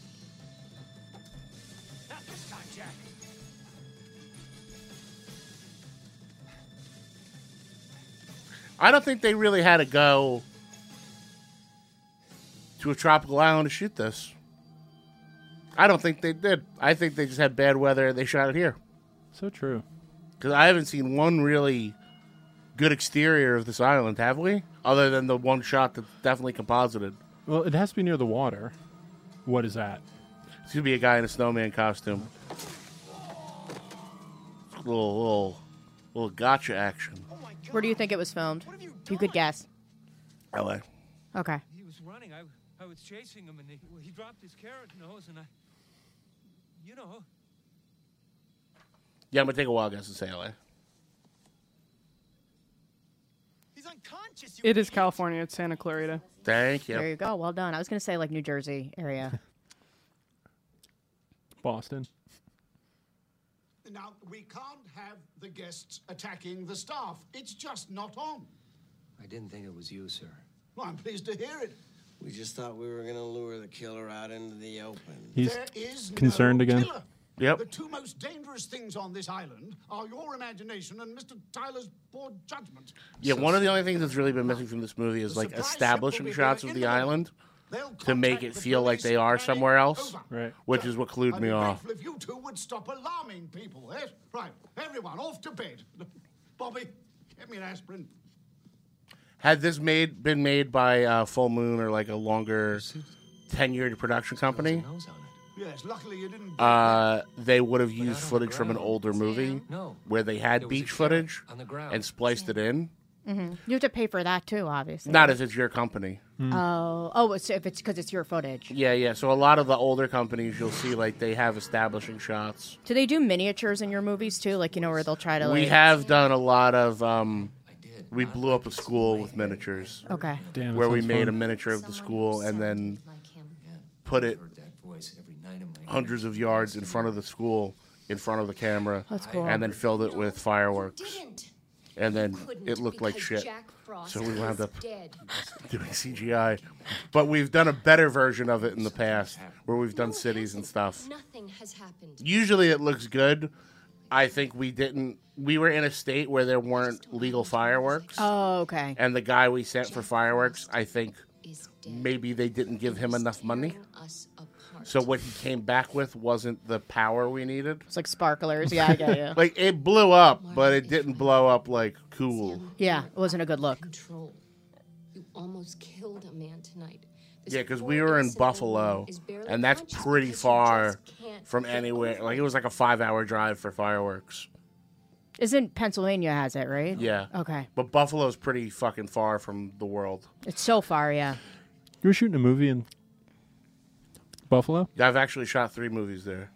I don't think they really had to go to a tropical island to shoot this. I don't think they did. I think they just had bad weather and they shot it here. So true. Because I haven't seen one really good exterior of this island, have we? Other than the one shot that's definitely composited. Well, it has to be near the water. What is that? It's going to be a guy in a snowman costume. Little gotcha action. Where do you think it was filmed? You could guess. LA. Okay. He was running. I was chasing him, and he dropped his carrot nose, and you know. Yeah, I'm going to take a wild guess and say LA. He's unconscious. It is California. It's Santa Clarita. Thank you. There you go. Well done. I was going to say like New Jersey area. Boston. Now, we can't have the guests attacking the staff. It's just not on. I didn't think it was you, sir. Well, I'm pleased to hear it. We just thought we were going to lure the killer out into the open. He's There is concerned no again. killer. Yep. The two most dangerous things on this island are your imagination and Mr. Tyler's poor judgment. Yeah, one of the only things that's really been missing from this movie is like establishing shots of the island to make it feel like they are somewhere else, right? Which is what clued me off. If you two would stop alarming people, yes? Right, everyone off to bed. Bobby, get me an aspirin. Had this been made by Full Moon or like a longer tenured production company, Yes, luckily you didn't. they would have used footage from an older movie where they had beach footage and spliced it in. Mm-hmm. You have to pay for that too, obviously. Not if it's your company. Oh, if it's because it's your footage. Yeah. So a lot of the older companies, you'll see like they have establishing shots. Do they do miniatures in your movies too? Like, you know, where they'll try to. We like... have done a lot of. We blew up a school with miniatures. Okay. Damn, where we sounds made fun. a miniature of the school and then put it hundreds of yards in front of the school, in front of the camera. That's cool. And then filled it with fireworks. And then it looked like shit. So we wound up doing CGI. But we've done a better version of it in the past, where we've done cities and stuff. Nothing has happened. Usually it looks good. I think we didn't. We were in a state where there weren't legal fireworks. Oh, okay. And the guy we sent for fireworks, I think maybe they didn't give him enough money. So what he came back with wasn't the power we needed. It's like sparklers. Yeah, I get you. Like, it blew up, but it didn't blow up, like, cool. Yeah, it wasn't a good look. Control. You almost killed a man tonight. Yeah, because we were in Buffalo, and that's pretty far from anywhere. Like, it was like a 5-hour drive for fireworks. Isn't Pennsylvania has it, right? Yeah. Okay. But Buffalo's pretty fucking far from the world. It's so far, yeah. You were shooting a movie in Buffalo? I've actually shot 3 movies there.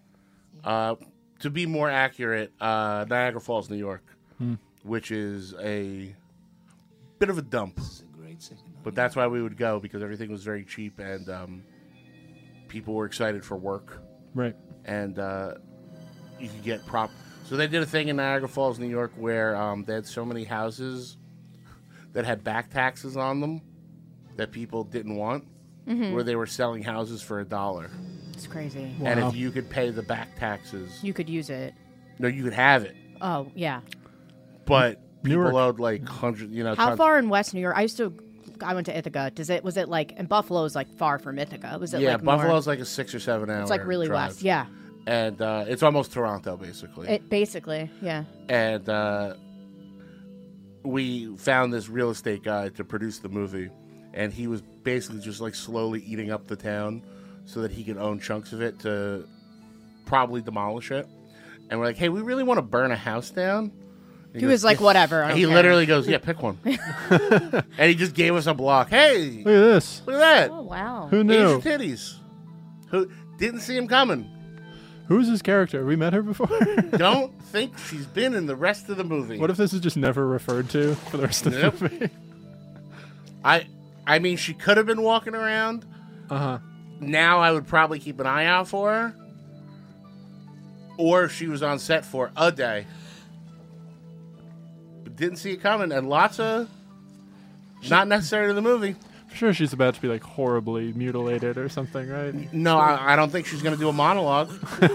To be more accurate, Niagara Falls, New York, which is a bit of a dump. But that's why we would go, because everything was very cheap and people were excited for work. Right. And you could get prop. So they did a thing in Niagara Falls, New York, where they had so many houses that had back taxes on them that people didn't want, where they were selling houses for $1. It's crazy. And if you could pay the back taxes, You could use it. no, you could have it. Oh, yeah. But people Newark. owed like hundreds. How far in West New York? I went to Ithaca. Was it like, and Buffalo's like far from Ithaca. Was it yeah, like more- Buffalo's like a 6 or 7 hour. It's like really drive. west. Yeah. And it's almost Toronto, basically. Basically, yeah. And we found this real estate guy to produce the movie, and he was basically just like slowly eating up the town so that he could own chunks of it to probably demolish it. And we're like, hey, we really want to burn a house down. And He was like, whatever, I And don't he care. literally goes, yeah, pick one. And he just gave us a block. Hey, Look at this. look at that. Oh, wow. Who knew? Asian titties. Who didn't see him coming. Who's this character? We met her before? Don't think she's been in the rest of the movie. What if this is just never referred to for the rest of Nope. the movie? I mean, she could have been walking around. Uh-huh. Now I would probably keep an eye out for her. Or she was on set for a day. But didn't see it coming. And lots of... Not necessarily the movie. I'm sure she's about to be like horribly mutilated or something, right? No, I don't think she's going to do a monologue.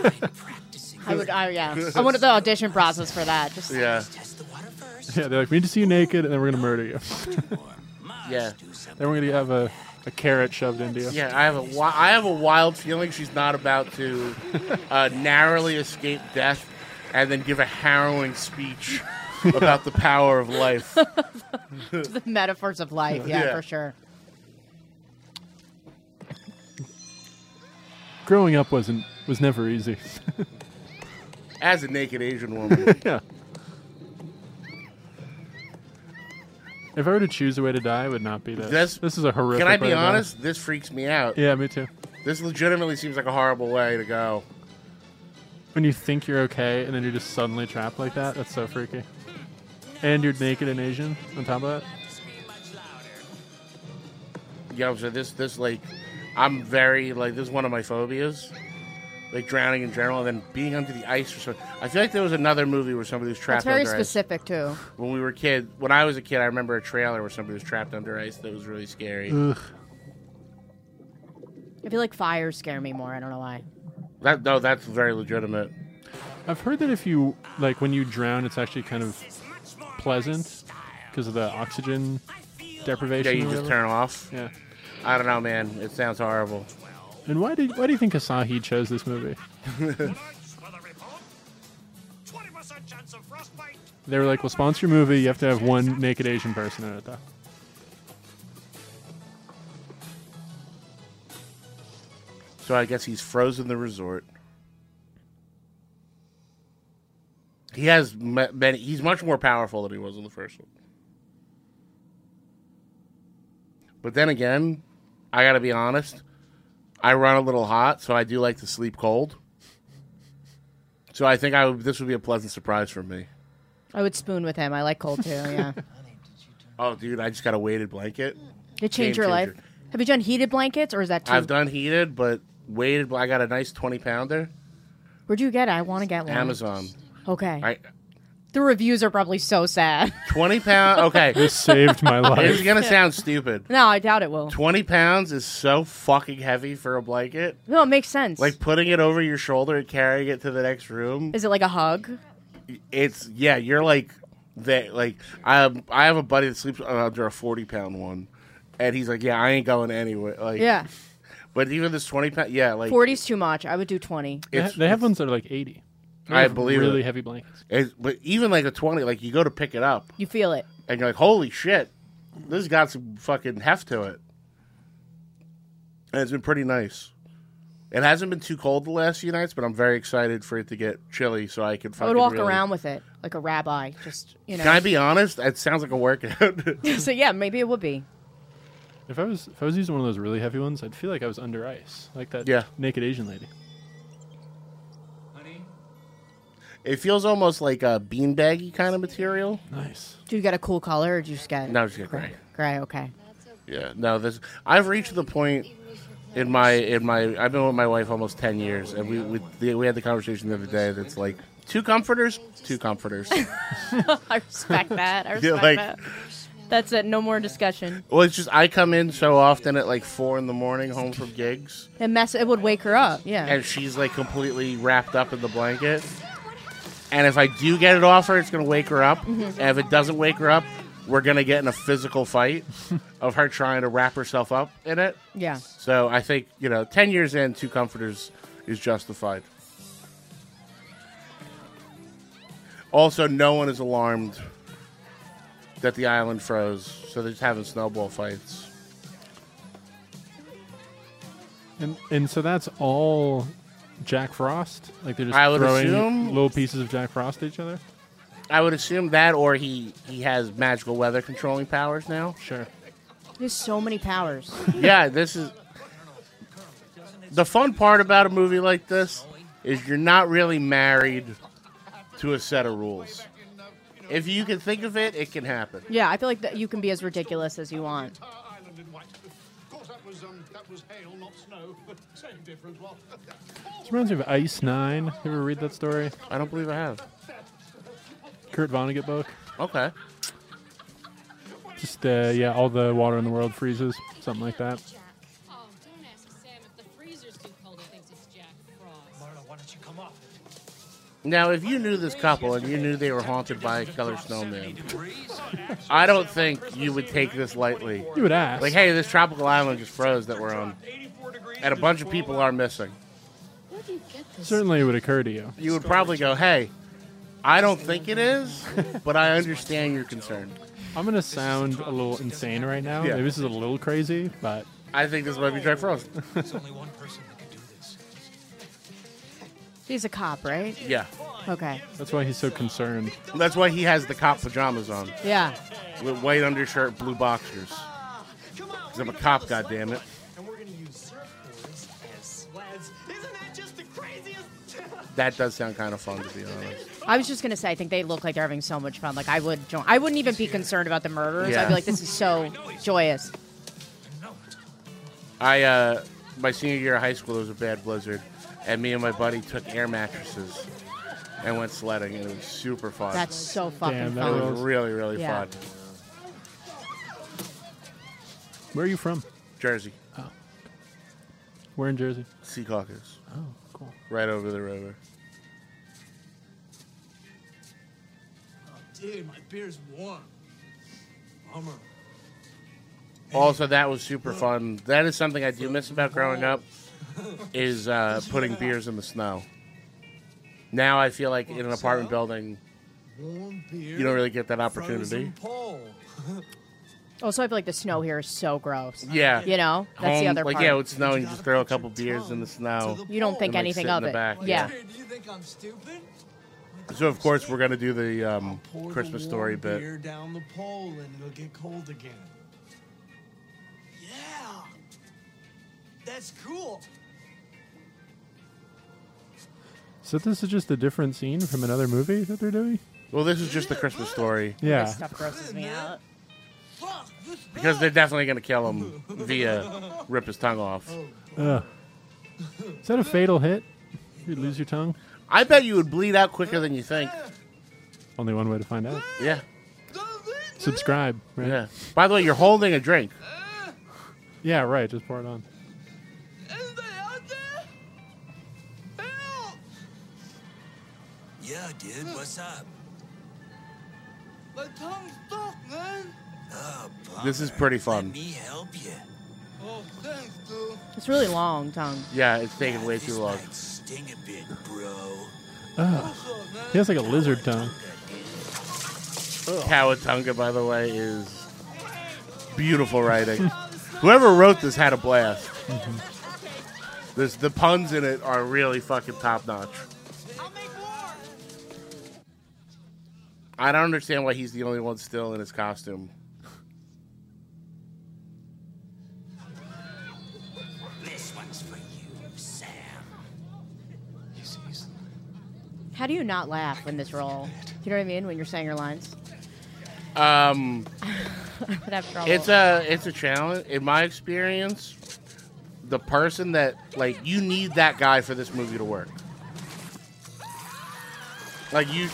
Yeah. I wanted the audition process for that. Just Yeah. Yeah, they're like, we need to see you naked, and then we're going to murder you. Yeah. Then we're going to have a a carrot shoved into you. Yeah, I have a wild feeling she's not about to narrowly escape death and then give a harrowing speech about the power of life. The metaphors of life, yeah, for sure. Growing up was never easy. As a naked Asian woman. Yeah. If I were to choose a way to die, it would not be this. This is a horrific Can I way be to die. honest? This freaks me out. Yeah, me too. This legitimately seems like a horrible way to go. When you think you're okay and then you're just suddenly trapped like that, that's so freaky. And you're naked and Asian on top of that. Yeah, so this like, I'm very, like, this is one of my phobias. Like drowning in general, and then being under the ice or something. I feel like there was another movie where somebody was trapped That's very under specific, too. When I was a kid, I remember a trailer where somebody was trapped under ice that was really scary. Ugh. I feel like fires scare me more. I don't know why. That's very legitimate. I've heard that if you, like, when you drown, it's actually kind of pleasant because of the oxygen deprivation. Yeah, you just turn off. Yeah. I don't know, man. It sounds horrible. And why do you think Asahi chose this movie? They were like, we'll sponsor your movie. You have to have one naked Asian person in it, though. So I guess he's frozen the resort. He's much more powerful than he was in the first one. But then again, I gotta be honest. I run a little hot, so I do like to sleep cold. So I think this would be a pleasant surprise for me. I would spoon with him. I like cold, too, yeah. Oh, dude, I just got a weighted blanket. It changed your life? Have you done heated blankets, or is that too? I've done heated, but weighted. I got a nice 20-pounder. Where'd you get it? I want to get one. Amazon. Okay. The reviews are probably so sad. 20 pounds. Okay. This saved my life. It's going to sound stupid. No, I doubt it will. 20 pounds is so fucking heavy for a blanket. No, it makes sense. Like putting it over your shoulder and carrying it to the next room. Is it like a hug? You're like that. Like I have a buddy that sleeps under a 40-pound one, and he's like, yeah, I ain't going anywhere. Like, yeah. But even this 20-pound, yeah, like 40's too much. I would do 20. They have ones that are like 80. I believe really it. heavy blankets. But even like a 20, like you go to pick it up, you feel it, and you're like, holy shit, this has got some fucking heft to it, and it's been pretty nice. It hasn't been too cold the last few nights, but I'm very excited for it to get chilly so I can fucking I would walk around with it like a rabbi, just, you know. Can I be honest? It sounds like a workout. So yeah, maybe it would be. If I was using one of those really heavy ones, I'd feel like I was under ice, like that naked Asian lady. It feels almost like a beanbaggy kind of material. Nice. Do you get a cool color, or do you just get? No, just get gray. Gray, okay. Yeah, no. I've reached the point in my. I've been with my wife almost 10 years, and we had the conversation the other day. That's like two comforters. I respect that. That. That's it. No more discussion. Well, it's just I come in so often at like 4 a.m. home from gigs. It would wake her up. Yeah. And she's like completely wrapped up in the blanket. And if I do get it off her, it's going to wake her up. Mm-hmm. And if it doesn't wake her up, we're going to get in a physical fight of her trying to wrap herself up in it. Yeah. So I think, 10 years in, two comforters is justified. Also, no one is alarmed that the island froze, so they're just having snowball fights. And so that's all Jack Frost? Like they're just throwing little pieces of Jack Frost at each other? I would assume that, or he has magical weather controlling powers now. Sure. There's so many powers. Yeah, this is... The fun part about a movie like this is you're not really married to a set of rules. If you can think of it, it can happen. Yeah, I feel like that you can be as ridiculous as you want. This reminds me of Ice 9. You ever read that story? I don't believe I have. Kurt Vonnegut book. Okay. Just, all the water in the world freezes. Something like that. Oh, don't ask Sam if the freezer's too cold. He thinks it's Jack Frost. Marla, why don't you come up? Now, if you knew this couple and you knew they were haunted by a killer snowman, I don't think you would take this lightly. You would ask. Like, hey, this tropical island just froze that we're on. And a bunch of people are missing. Where do you get this? Certainly it would occur to you. You would probably go, hey, I don't think it is, but I understand your concern. I'm going to sound a little insane right now. Yeah. Maybe this is a little crazy, but... I think this might be Jack Frost. There's only one person that can do this. He's a cop, right? Yeah. Okay. That's why he's so concerned. That's why he has the cop pajamas on. Yeah. With white undershirt, blue boxers. Because I'm a cop, goddammit. And we're gonna use surfboards as sleds. Isn't that just the craziest? That does sound kind of fun, to be honest. I was just gonna say, I think they look like they're having so much fun. Like I wouldn't even be concerned about the murderers. Yeah. I'd be like, this is so joyous. My senior year of high school, there was a bad blizzard, and me and my buddy took air mattresses and went sledding, and it was super fun. That's so fucking Damn, that fun. It was really, really Yeah. fun. Where are you from? Jersey. Oh. Where in Jersey? Secaucus. Oh, cool. Right over the river. Oh, dude, my beer's warm. Bummer. Also, that was super fun. That is something I do miss about growing up, is putting beers in the snow. Now I feel like in an apartment building, Warm beer. you don't really get that opportunity. Frozen pole. Also, I feel like the snow here is so gross. Yeah. You know? That's the Home, other like, part. yeah, with snow, you just throw a couple beers in the snow. You don't think and, like, anything sit in of the it. back. Yeah. Do you think I'm stupid? So, of course, we're going to do the Pour Christmas the story warm bit. beer down the pole and it'll get cold again. Yeah. That's cool. So this is just a different scene from another movie that they're doing? Well, this is just the Christmas story. Yeah. This stuff grosses me out. Because they're definitely going to kill him via rip his tongue off. Ugh. Is that a fatal hit? You'd lose your tongue? I bet you would bleed out quicker than you think. Only one way to find out. Yeah. Subscribe, right? Yeah. By the way, you're holding a drink. Yeah, right. Just pour it on. Yeah, dude, what's up? My tongue's stuck, man. Oh, This is pretty fun. Let me help you. Oh, thanks, dude. It's really long tongue. Yeah, it's taking way too long. Sting a bit, bro. Ugh. He has like a lizard tongue. Cowatunga, by the way, is beautiful writing. Whoever wrote this had a blast. The puns in it are really fucking top notch. I don't understand why he's the only one still in his costume. This one's for you, Sam. How do you not laugh in this role? You know what I mean? When you're saying your lines? I would have trouble. It's a challenge. In my experience, the person that, like, you need that guy for this movie to work. Like, you...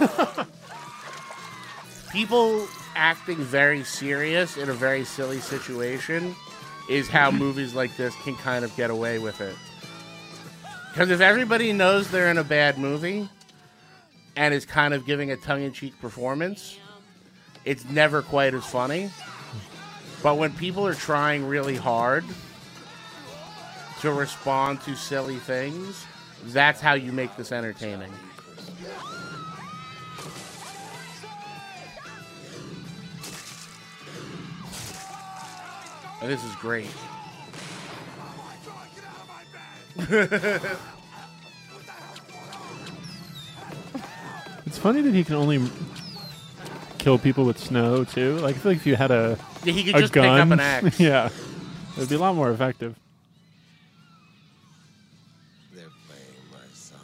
People acting very serious in a very silly situation is how movies like this can kind of get away with it. Because if everybody knows they're in a bad movie and is kind of giving a tongue-in-cheek performance, it's never quite as funny. But when people are trying really hard to respond to silly things, that's how you make this entertaining. And this is great. It's funny that he can only kill people with snow, too. Like, I feel like if you had a Yeah, he could a just gun, pick up an axe. Yeah. It would be a lot more effective. They're playing my song.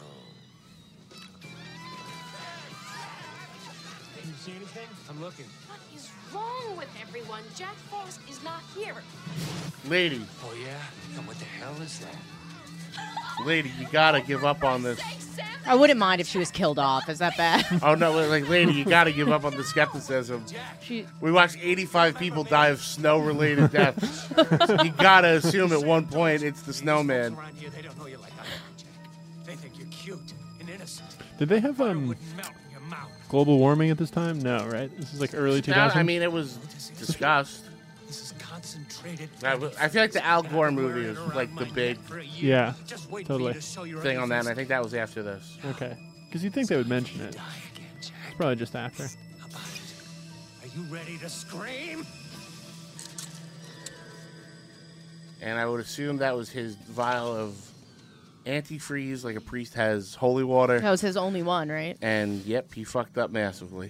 Can you see anything? I'm looking. What is wrong with everyone? Jack Frost is not here. Lady, Oh, yeah? And what the hell is that? lady, you gotta give up on this. I wouldn't mind if she was killed off. Is that bad? Oh, no, like, lady, you gotta give up on the skepticism. We watched 85 people die of snow-related deaths. You gotta assume at one point it's the snowman. Around here, they don't know you like I do, Jack. They think you're cute, fucking innocent. Did they have global warming at this time? No, right? This is like early 2000s. I mean, it was discussed. This is concentrated. I feel like the Al Gore movie is like the big Yeah, totally. thing on that, and I think that was after this. Okay. Because you'd think they would mention it. It's probably just after. Are you ready to scream? And I would assume that was his vial of antifreeze, like a priest has holy water. That was his only one, right? And, yep, he fucked up massively.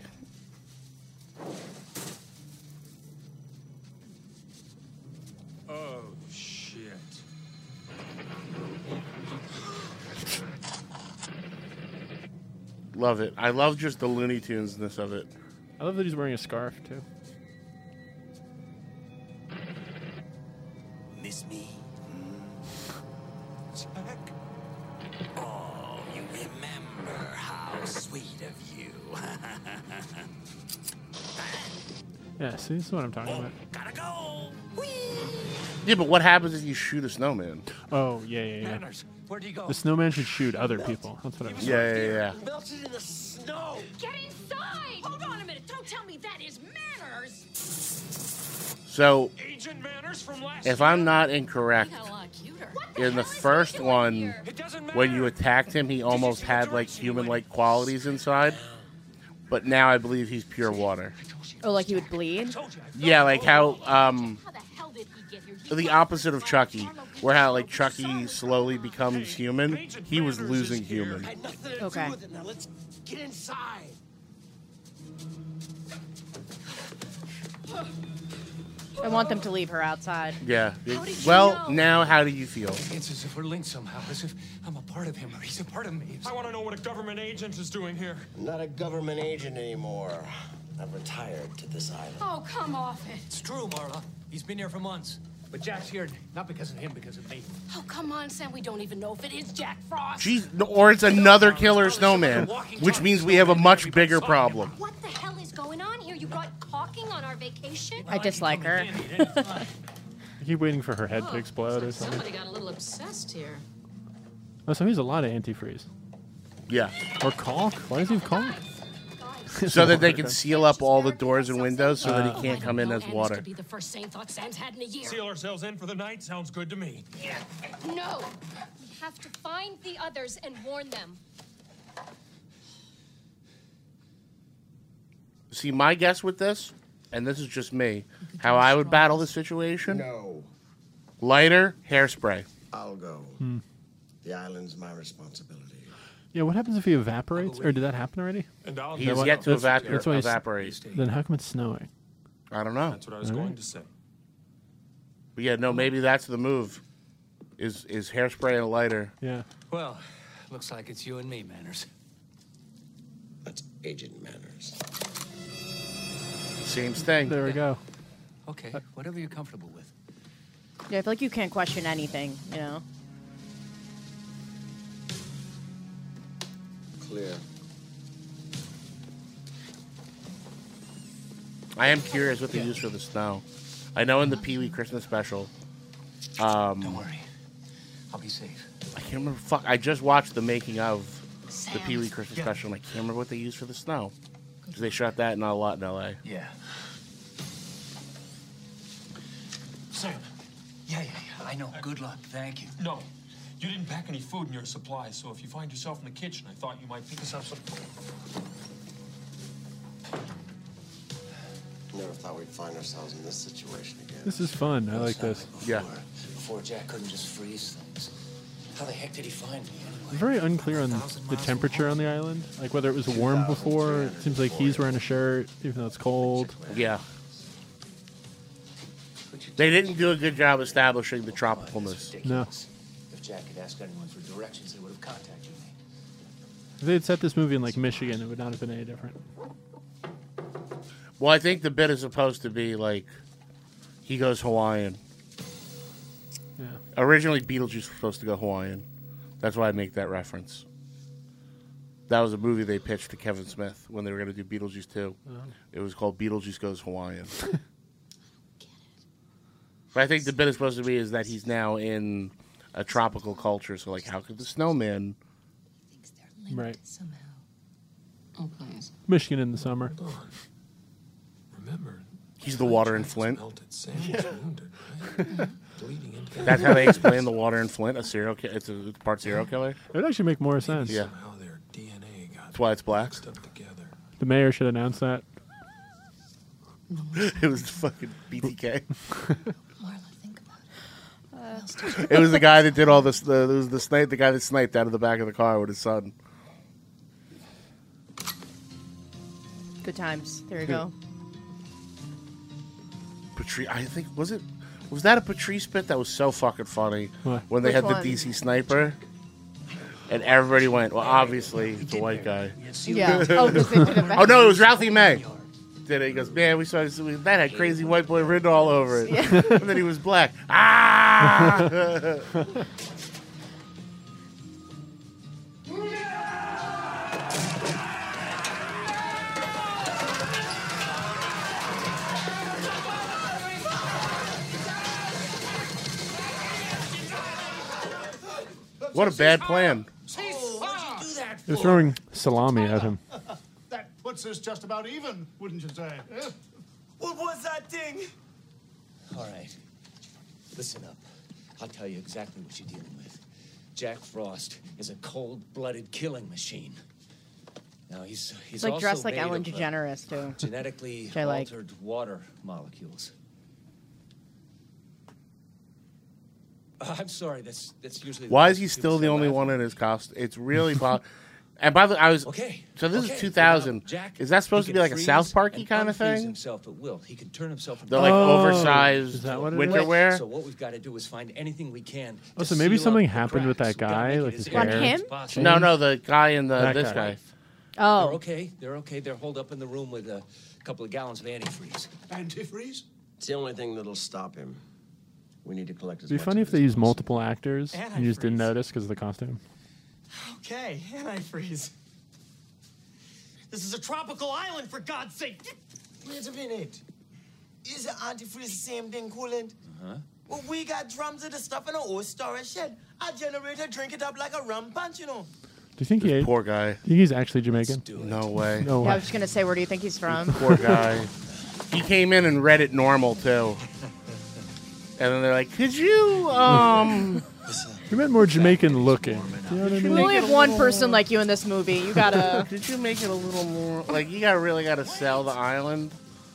Oh, shit. Love it. I love just the Looney Tunes-ness of it. I love that he's wearing a scarf, too. Miss me? Jack? Oh, you remember how sweet of you. Yeah, see, this is what I'm talking about. Gotta go. Yeah, but what happens if you shoot a snowman? Oh, yeah. Manners, where'd he go? The snowman should shoot other people. That's what I was Yeah. Melted in the snow. Get inside! Hold on a minute. Don't tell me that is manners. So, Agent Manners from last if I'm not incorrect, He got a lot cuter. in the first one, when you attacked him, he almost had like human-like qualities inside. But now I believe he's pure water. Oh, like he would bleed? Yeah, like how the opposite of Chucky, where how like Chucky slowly becomes human, he was losing human. Okay. Now let's get inside. I want them to leave her outside. Yeah. How did you Well, know? now how do you feel? It's as if we're linked somehow, as if I'm a part of him or he's a part of me. I want to know what a government agent is doing here. I'm not a government agent anymore. I've retired to this island. Oh, come off it. It's true, Marla. He's been here for months. But Jack's here not because of him, because of me. Oh, come on, Sam. We don't even know if it is Jack Frost. Jeez, or it's another killer snowman, which means we have a much bigger problem. What the hell is going on here? You brought caulking on our vacation? I dislike her. I keep waiting for her head to explode or something. Somebody got a little obsessed here. Oh, so he's a lot of antifreeze. Yeah. Or caulk? Why does he have caulk? So that they can seal up all the doors and windows so that he can't come in as water. Be the first sane thought Sam's had in a year. Seal ourselves in for the night? Sounds good to me. No. We have to find the others and warn them. See, my guess with this, and this is just me, how I would battle this situation. No. Lighter, hairspray. I'll go. The island's my responsibility. Yeah, what happens if he evaporates? Or did that happen already? And I'll He's yet to that's why he's- evaporate. Then how come it's snowing? I don't know. That's what I was All going right. to say. But yeah, no, maybe that's the move. Is hairspray and a lighter. Yeah. Well, looks like it's you and me, Manners. That's Agent Manners. Same thing. There we go. Okay, whatever you're comfortable with. Yeah, I feel like you can't question anything, you know? Clear. I am curious what they use for the snow. I know in the Pee-wee Christmas special. Don't worry. I'll be safe. I can't remember. Fuck, I just watched the making of the Pee-wee Christmas special, and I can't remember what they used for the snow. Because they shot that not a lot in L.A. Yeah. Sam. Yeah. I know. Good luck. Thank you. No. You didn't pack any food in your supplies, so if you find yourself in the kitchen, I thought you might pick us up some. Never thought we'd find ourselves in this situation again. This is fun. I like this. Yeah. Before Jack couldn't just freeze things. How the heck did he find me anyway? I'm very unclear on the temperature on the island. Like whether it was warm before. It seems like he's wearing a shirt, even though it's cold. Yeah. They didn't do a good job establishing the tropicalness. No. If Jack had asked anyone for directions, they would have contacted me. If they had set this movie in like Michigan, it would not have been any different. Well, I think the bit is supposed to be like he goes Hawaiian. Yeah. Originally, Beetlejuice was supposed to go Hawaiian. That's why I make that reference. That was a movie they pitched to Kevin Smith when they were going to do Beetlejuice 2. Oh. It was called Beetlejuice Goes Hawaiian. But I think the bit is supposed to be is that he's now in a tropical culture. So, like, how could the snowman Right. Somehow. Oh, please. Michigan in the summer. Remember, He's the water in Flint. Sam was wounded, right? Bleeding into That's how they explain the water in Flint. A serial killer. It's a part serial killer. It would actually make more sense. Yeah. Somehow their DNA got That's why it's black. mixed up together. The mayor should announce that. It was fucking BTK. Marla, think about it. It was the guy that did all this. It was the guy that sniped out of the back of the car with his son. Good times. There you go. Patrice, I think was that a Patrice bit that was so fucking funny What? when they Which had one? the DC sniper, and everybody went, "Well, obviously it's a white guy." Yeah. Oh, 'cause they did it back. Oh no, it was Ralphie May. Did it? He goes, "Man, we saw that had crazy white boy written all over it," Yeah. and then he was black. Ah! What a bad plan. They're throwing salami at him. That puts us just about even, wouldn't you say? Eh? What was that thing? All right. Listen up. I'll tell you exactly what you're dealing with. Jack Frost is a cold-blooded killing machine. Now, he's It's like also dressed like made Ellen of, DeGeneres, too. genetically Which I like. altered water molecules. I'm sorry, that's usually... Why is he still the only one in his costume? It's really... And by the way, I was... Okay. So this okay, is 2000. now, Jack, Is that supposed he to be can like a freeze South Parky and kind of unfreeze thing? himself at will. He can turn himself into... They're like oversized Is that what it winter is? wear? So what we've got to do is find anything we can. Oh, to so maybe seal something up the happened with cracks. that We've gotta guy, make it like as his On hair. him? possible. No, the guy in That this guy. guy. Oh. They're okay. They're okay. They're holed up in the room with a couple of gallons of antifreeze. Antifreeze? It's the only thing that'll stop him. We need to collect as It'd be much funny of if it they as used multiple actors and you just didn't Antifreeze. notice because of the costume. Okay, antifreeze. This is a tropical island, for God's sake. Wait a minute. Is the antifreeze the same thing, coolant? Uh-huh. Well, we got drums of the stuff in our old storage shed. Our generator drink it up like a rum punch, you know. Do you think he ate? Poor guy. Do you think he's actually Jamaican? No way. No Yeah, I way. was just gonna say, where do you think he's from? Poor guy. He came in and read it normal, too. And then they're like, could you, You meant more Jamaican looking. Do you know what I We mean? only have one person like you in this movie. You gotta. Did you make it a little more, like, you really gotta sell the island?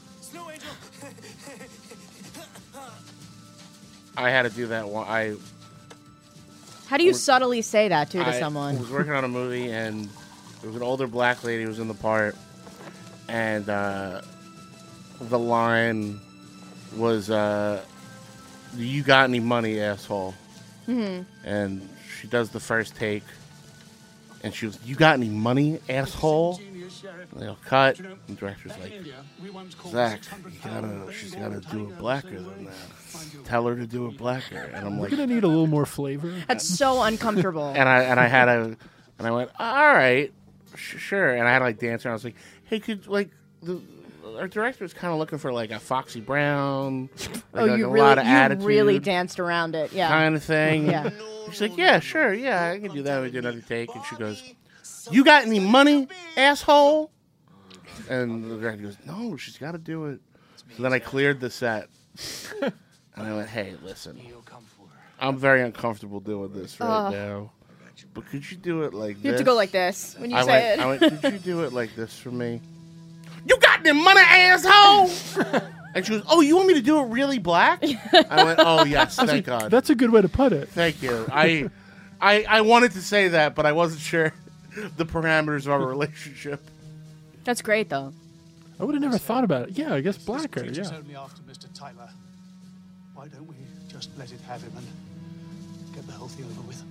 I had to do that one. How do you subtly say that too to I someone? was working on a movie, and there was an older black lady who was in the part, and the line was, "You got any money, asshole?" Mm-hmm. And she does the first take, and she was, "You got any money, asshole?" And they'll cut, and the director's like, "Zach, she's gotta do it blacker than that. Tell her to do it blacker." And I'm We're like, gonna need a little more flavor. That's so uncomfortable. and I went, all right, sure. And I had to like dance around. I was like, hey, could our director was kind of looking for like a Foxy Brown, Oh, like you a really, lot of attitude, really danced around it, yeah. kind of thing. Yeah. She's like, yeah, sure, yeah, I can do that. We do another take, and she goes, "You got any money, asshole?" And the director goes, "No, she's got to do it." So then I cleared the set, and I went, "Hey, listen, I'm very uncomfortable doing this right now, but could you do it like this?" You have to go like this when you I say went, it. "Could you do it like this for me?" "You got any money, asshole?" And she goes, "Oh, you want me to do it really black?" I went, "Oh yes, thank God." That's a good way to put it. Thank you. I wanted to say that, but I wasn't sure the parameters of our relationship. That's great, though. I would have never thought about it. Yeah, I guess blacker. This creature's Yeah. only after Mr. Tyler. Why don't we just let it have him and get the whole thing over with?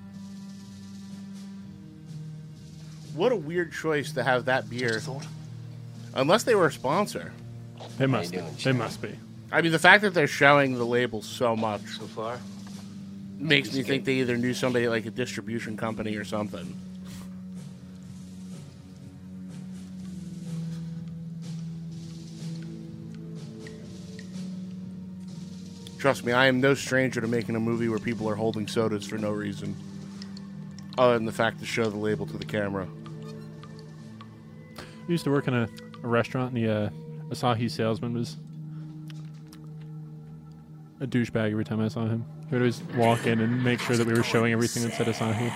What a weird choice to have that beer. Unless they were a sponsor. They must. They must be. I mean, the fact that they're showing the label so much So far? makes me think they either knew somebody like a distribution company or something. Trust me, I am no stranger to making a movie where people are holding sodas for no reason. Other than the fact to show the label to the camera. I used to work in a restaurant, and the Asahi salesman was a douchebag every time I saw him. He would always walk in and make sure that we were showing everything that said Asahi.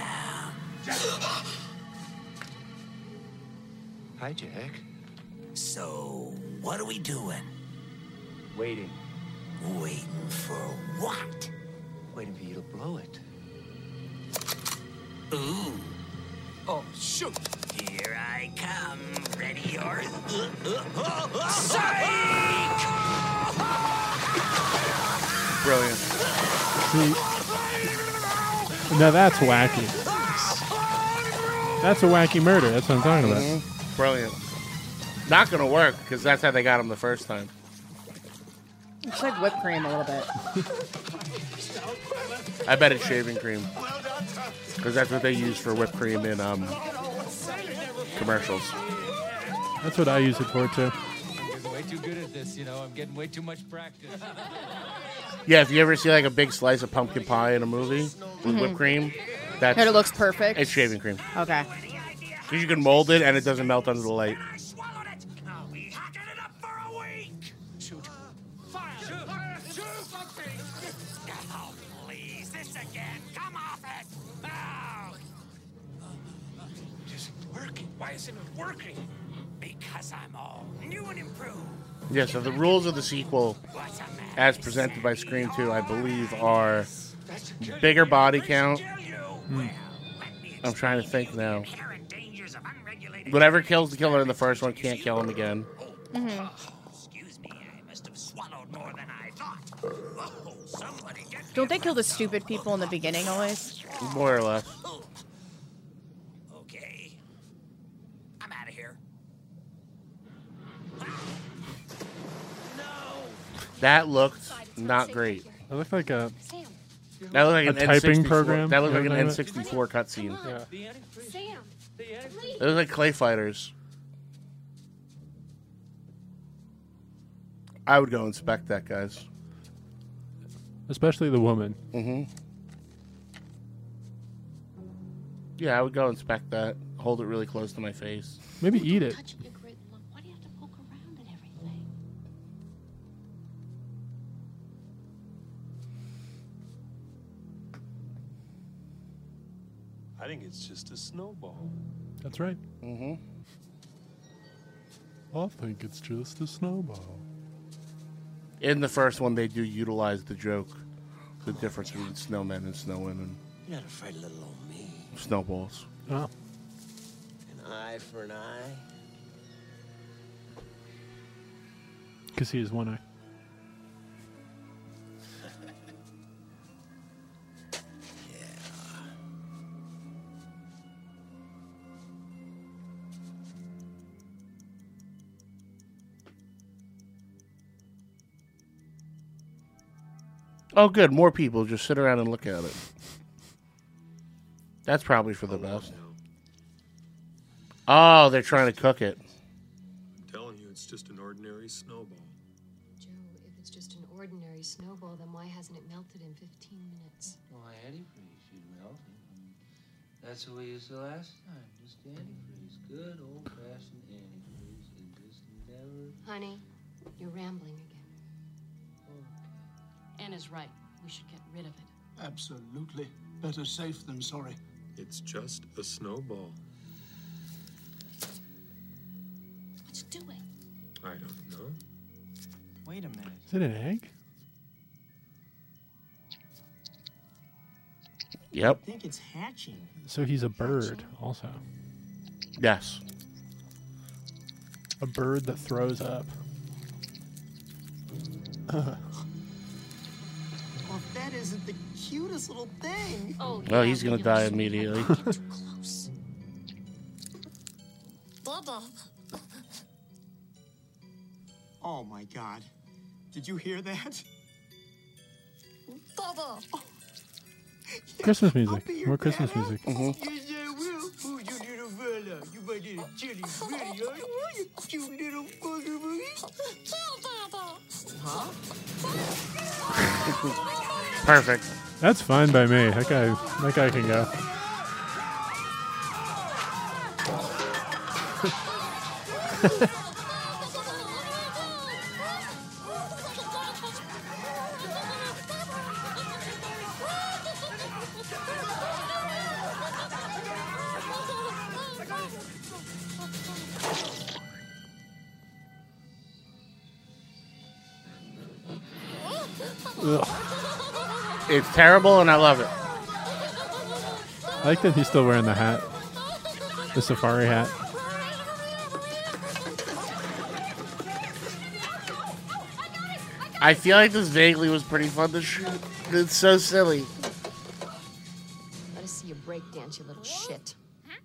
Hi, Jack. So, what are we doing? Waiting. Waiting for what? Waiting for you to blow it. Ooh. Oh, shoot. Here I come. Ready or... Psych! Brilliant. See, now that's wacky. That's a wacky murder. That's what I'm talking about. Brilliant. Not going to work, because that's how they got him the first time. It's like whipped cream a little bit. I bet it's shaving cream. Because that's what they use for whipped cream in commercials. That's what I use it for, too. I'm getting way too good at this, you know. I'm getting way too much practice. Yeah, if you ever see like a big slice of pumpkin pie in a movie with whipped cream, that's... And it looks perfect? It's shaving cream. Okay. Because you can mold it and it doesn't melt under the light. Shoot. Fire! Shoot something! Oh, please. This again. Come off it. Oh. It isn't working. Why isn't it working? Because I'm all new and improved. Yeah, so the rules of the sequel, as presented by Scream 2, I believe, are bigger body count. I'm trying to think now. Whatever kills the killer in the first one can't kill him again. Mm-hmm. Excuse me, I must have swallowed more than I thought. Oh, somebody get Don't they kill the stupid people in the beginning always? More or less. Okay. I'm out of here. That looked not great. That looked like a an typing N64 program. That looked like an Yeah. N64 cutscene. Yeah. Sam. It was like Clay Fighters. I would go inspect that, guys. Especially the woman. Mm-hmm. Yeah, I would go inspect that. Hold it really close to my face. Maybe eat it. Why do you have to poke around and everything? I think it's just a snowball. That's right. Mm-hmm. I think it's just a snowball. In the first one, they do utilize the joke. The difference between snowmen and snowwomen. You're not afraid of little old me. Snowballs. Oh. An eye for an eye. Because he has one eye. Oh, good. More people just sit around and look at it. That's probably for the best. Oh, they're trying to cook it. I'm telling you, it's just an ordinary snowball. Joe, if it's just an ordinary snowball, then why hasn't it melted in 15 minutes? Why, antifreeze should melt it. That's what we used the last time. Just antifreeze. Good old-fashioned antifreeze. It just never... Honey, you're rambling again. Anna's right. We should get rid of it. Absolutely. Better safe than sorry. It's just a snowball. What's it doing? I don't know. Wait a minute. Is it an egg? Yep. I think it's hatching. So he's a bird, also. Yes. A bird that throws up. Well, if that isn't the cutest little thing. Oh, Well, he's going to die immediately. Close. Bubba. Oh my God. Did you hear that? Bubba. Christmas music. More Christmas music. Yes, I will. Oh, you little fella. You my little chilly pretty, aren't you? You little bugger boogie. Huh? Perfect. That's fine by me. That guy can go. It's terrible, and I love it. I like that he's still wearing the hat. The safari hat. I feel like this vaguely was pretty fun to shoot. It's so silly. Let us see you break dance, you little shit.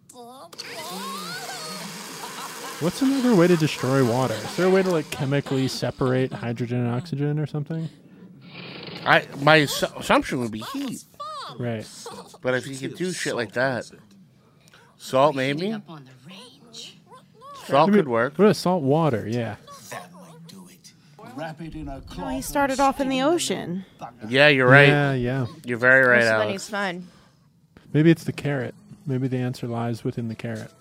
What's another way to destroy water? Is there a way to like chemically separate hydrogen and oxygen or something? My assumption would be heat. Right. But if you could do shit like that, salt maybe. Salt could work. What is salt water? Yeah. Wrap it in a No, he started off in the ocean. Yeah, you're right. Yeah. You're very right, Then Alex. he's fine. Maybe it's the carrot. Maybe the answer lies within the carrot.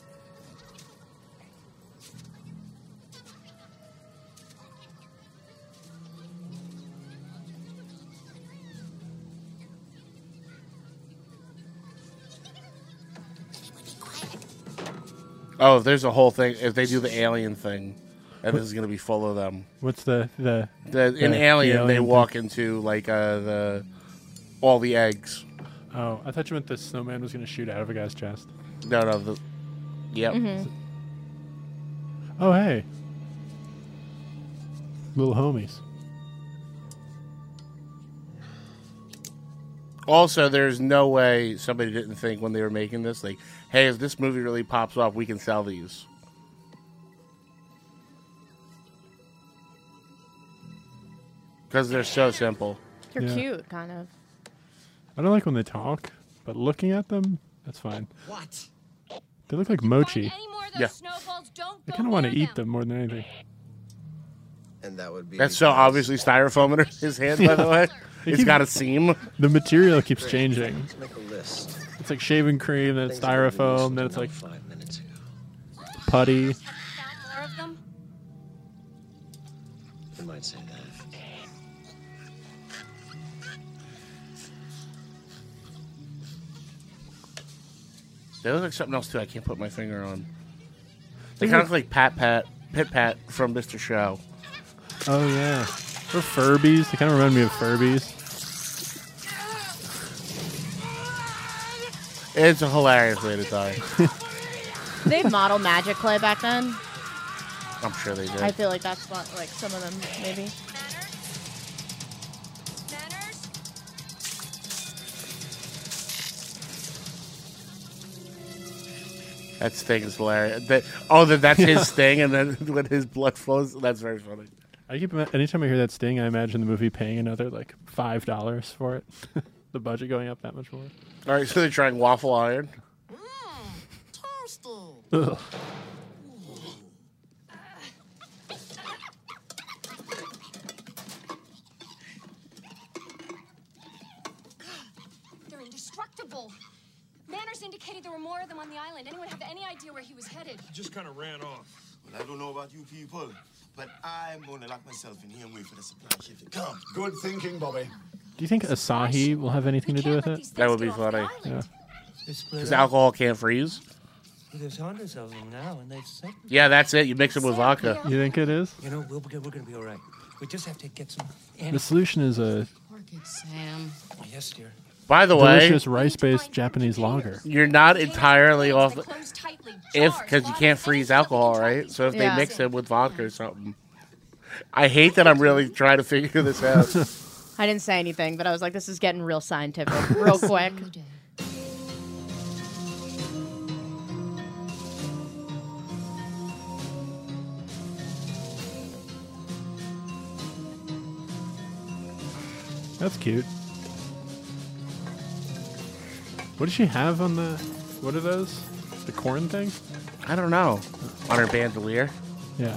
Oh, there's a whole thing. If they do the alien thing, and this is going to be full of them. What's in Alien, they walk into like all the eggs. Oh, I thought you meant the snowman was going to shoot out of a guy's chest. No. Yep. Mm-hmm. Oh, hey. Little homies. Also, there's no way somebody didn't think when they were making this, like, hey, if this movie really pops off, we can sell these. Because they're so simple. They're Yeah. cute, kind of. I don't like when they talk, but looking at them, that's fine. What? They look like mochi. Yeah. I kind of want to eat them more than anything. And that would be. That's so obviously styrofoam in his hand, by the way. It's got a seam. The material keeps changing. Let's make a list. It's like shaving cream, then it's styrofoam, then it's like putty. More of them? You might say that. They look like something else, too. I can't put my finger on. They kind of look like Pit Pat from Mr. Show. Oh, yeah. Or Furbies. They kind of remind me of Furbies. It's a hilarious way to die. They had model magic clay back then. I'm sure they did. I feel like that's what, like, some of them, maybe. That sting is hilarious. That's his sting, and then when his blood flows, that's very funny. Anytime I hear that sting, I imagine the movie paying another like $5 for it. The budget going up that much more. All right, so they're trying waffle iron. Ugh. They're indestructible. Manners indicated there were more of them on the island. Anyone have any idea where he was headed? He just kind of ran off. Well, I don't know about you people, but I'm going to lock myself in here and wait for the supply ship to come. Good thinking, Bobby. Do you think Asahi will have anything to do with it? That would be funny. Yeah. Because alcohol can't freeze. There's hundreds of them now, and they've said. Yeah, that's it. You mix it with vodka. You think it is? You know, we're going to be all right. We just have to get some. The solution is a Sam. Yes, dear. By the way, delicious rice-based Japanese lager. you're not entirely off because you can't freeze alcohol, right? So if they Yeah. mix it with vodka or something. I hate that I'm really trying to figure this out. I didn't say anything, but I was like, this is getting real scientific, real quick. That's cute. What does she have on the... What are those? The corn thing? I don't know. On her bandolier? Yeah.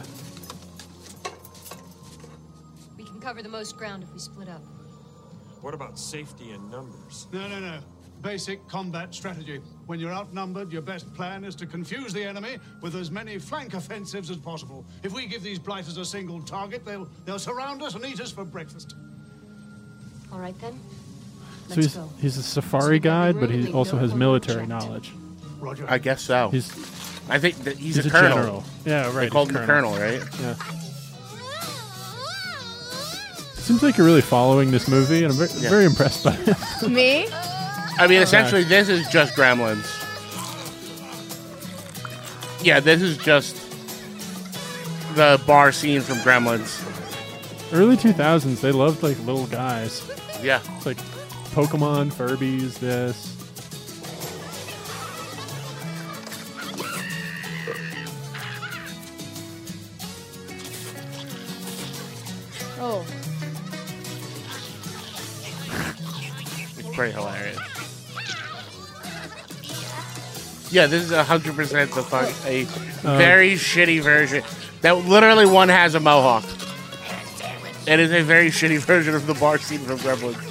We can cover the most ground if we split up. What about safety in numbers? No. basic combat strategy. When you're outnumbered, your best plan is to confuse the enemy with as many flank offensives as possible. If we give these blighters a single target, they'll surround us and eat us for breakfast. All right, then. So he's a safari guide, but he also has military knowledge. Roger. I guess so. I think that he's a colonel. general. Yeah, right. They called him the colonel, right? Yeah. Seems like you're really following this movie, and I'm very impressed by it. Me? I mean, essentially, this is just Gremlins. Yeah, this is just the bar scene from Gremlins. Early 2000s, they loved like little guys. Yeah. It's like Pokemon, Furbies, this. Oh. It's pretty hilarious. Yeah, this is 100% a very shitty version. That literally one has a mohawk. It is a very shitty version of the bar scene from Gremlins.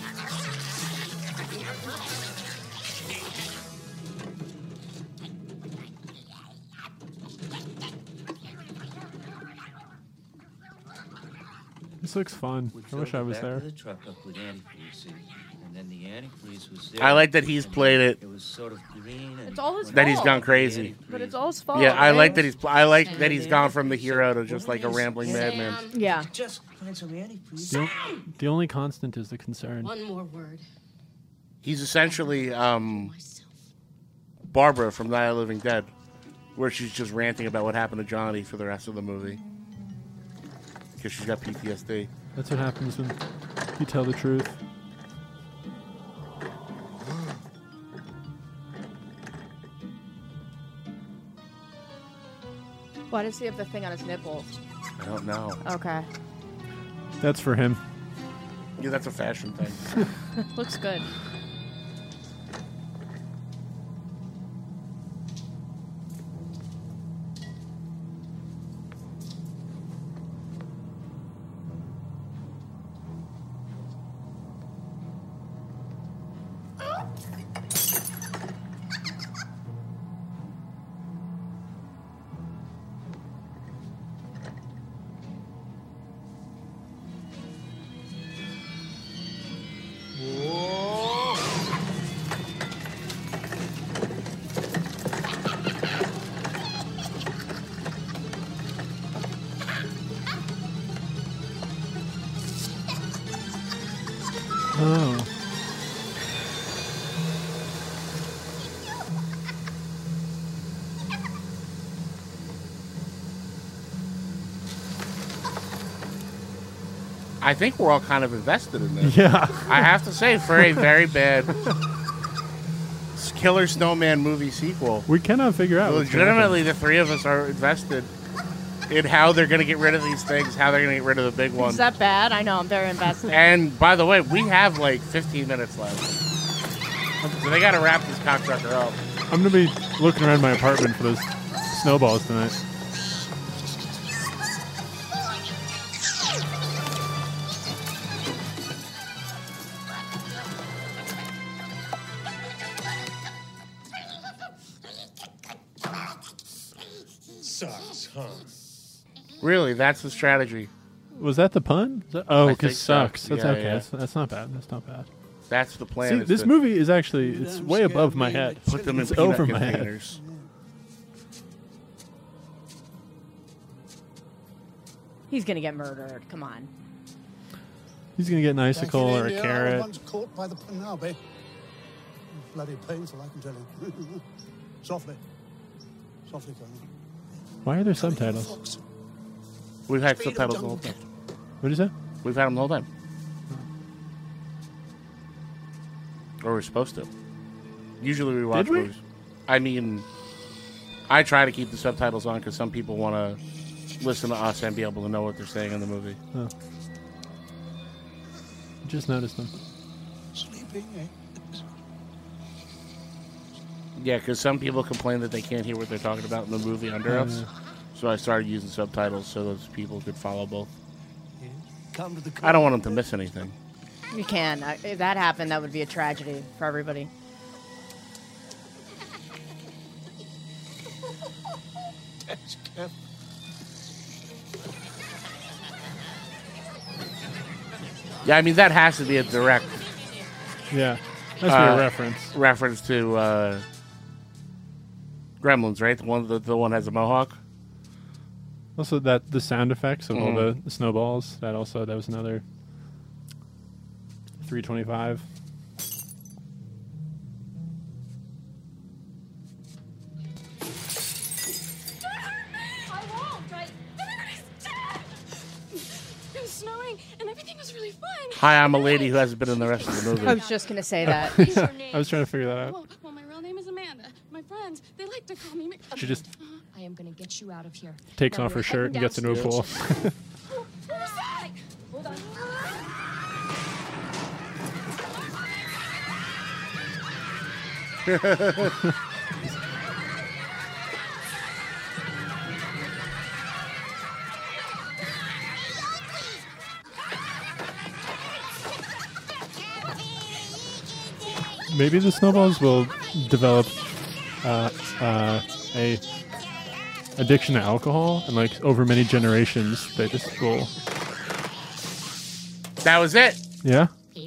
This looks fun. I wish I was there. The truck up with antifreeze, and then the antifreeze was there. I like that he's played it. It was sort of green. And It's all his That he's fault. gone crazy. But it's all his fault. Yeah, I right? like that he's. I like that he's gone from the hero to just like a rambling madman. Yeah. Just find some antifreeze. The only constant is the concern. One more word. He's essentially Barbara from Night of the Living Dead, where she's just ranting about what happened to Johnny for the rest of the movie because she's got PTSD. That's what happens when you tell the truth. Why does he have the thing on his nipples? I don't know. Okay. That's for him. Yeah, that's a fashion thing. Looks good. Oh. I think we're all kind of invested in this. Yeah. I have to say, for a very bad Killer Snowman movie sequel, We cannot figure out. what's gonna legitimately the three of us are invested in how they're going to get rid of these things, how they're going to get rid of the big one. Is that bad? I know, I'm very invested. And by the way, we have like 15 minutes left. So they got to wrap this cocksucker up. I'm going to be looking around my apartment for those snowballs tonight. Sucks, huh? Really, that's the strategy. Was that the pun? Oh, I because think so. sucks. That's Yeah, okay. yeah. That's not bad. That's not bad. That's the plan. See, is this to movie is actually, it's way above my head. Put them in it's peanut over my head. containers. He's gonna get murdered. Come on. He's going to get an icicle or a India, carrot. One's caught by the Penelope. Bloody painful, I can tell you. Softly. Softly, Colonel. Why are there subtitles? We've had subtitles the whole time. What is that? We've had them the whole time. Or we're supposed to. Usually we watch Did we? movies. I mean, I try to keep the subtitles on because some people want to listen to us and be able to know what they're saying in the movie. Oh. Just noticed them. Sleeping, eh? Yeah, because some people complain that they can't hear what they're talking about in the movie under Oh, us. yeah. So I started using subtitles so those people could follow both. Come to the I don't want them to miss anything. You can. If that happened, that would be a tragedy for everybody. Dash cam. Yeah, I mean, that has to be a direct... Yeah, that's a reference. Reference to Gremlins, right? The one has a mohawk. Also, the sound effects of all the snowballs. That was another $3.25. I won't. Everybody's dead. It was snowing, and everything was really fun. Hi, I'm a lady who hasn't been in the rest of the movie. I was just gonna say that. I was trying to figure that out. Well, my real name is Amanda. My friends, they like to call me. She just I am gonna get you out of here. takes Now off her we're shirt and heading gets into a pool. downstairs. Hold on. Maybe the snowballs will develop a addiction to alcohol, and like over many generations, they just will. That was it. Yeah.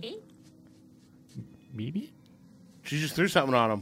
Maybe? She just threw something on him.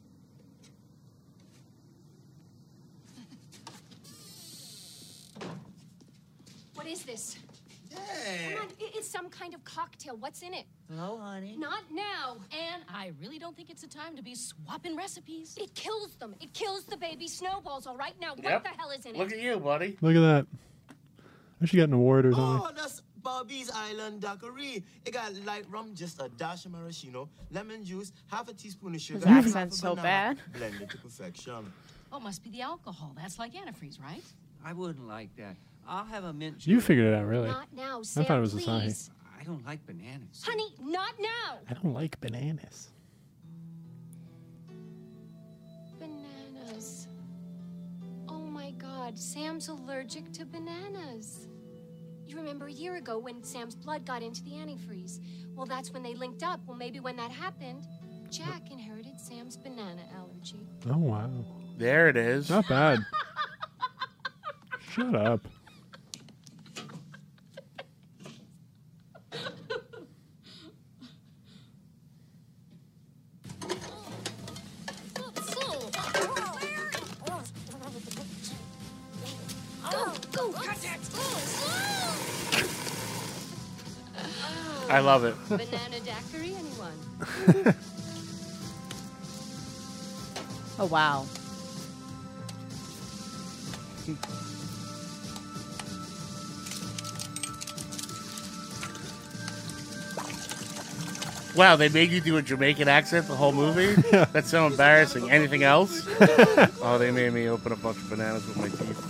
What is this? Come on, it's some kind of cocktail. What's in it? Hello, honey. Not now. And I really don't think it's a time to be swapping recipes. It kills them. It kills the baby snowballs. All right, now Yep. what the hell is in it? Look at you, buddy. Look at that. I should get an award or something. Oh, that's Bobby's Island Daiquiri. It got light rum, just a dash of maraschino, lemon juice, half a teaspoon of sugar. His half accent's a so banana, bad. Blended to perfection. Oh, must be the alcohol. That's like antifreeze, right? I wouldn't like that. I'll have a mint. You figured it out, really. Not now, I Sam, thought it was please. Asahi. I don't like bananas. Honey, not now. I don't like bananas. Bananas. Oh my God, Sam's allergic to bananas. You remember a year ago when Sam's blood got into the antifreeze? Well, that's when they linked up. Well, maybe when that happened, Jack inherited Sam's banana allergy. Oh wow. There it is. Not bad. Shut up. Go, cut that. I love it. Banana daiquiri, anyone? Oh wow. Wow, they made you do a Jamaican accent the whole movie? That's so embarrassing. Anything else? Oh, they made me open a bunch of bananas with my teeth.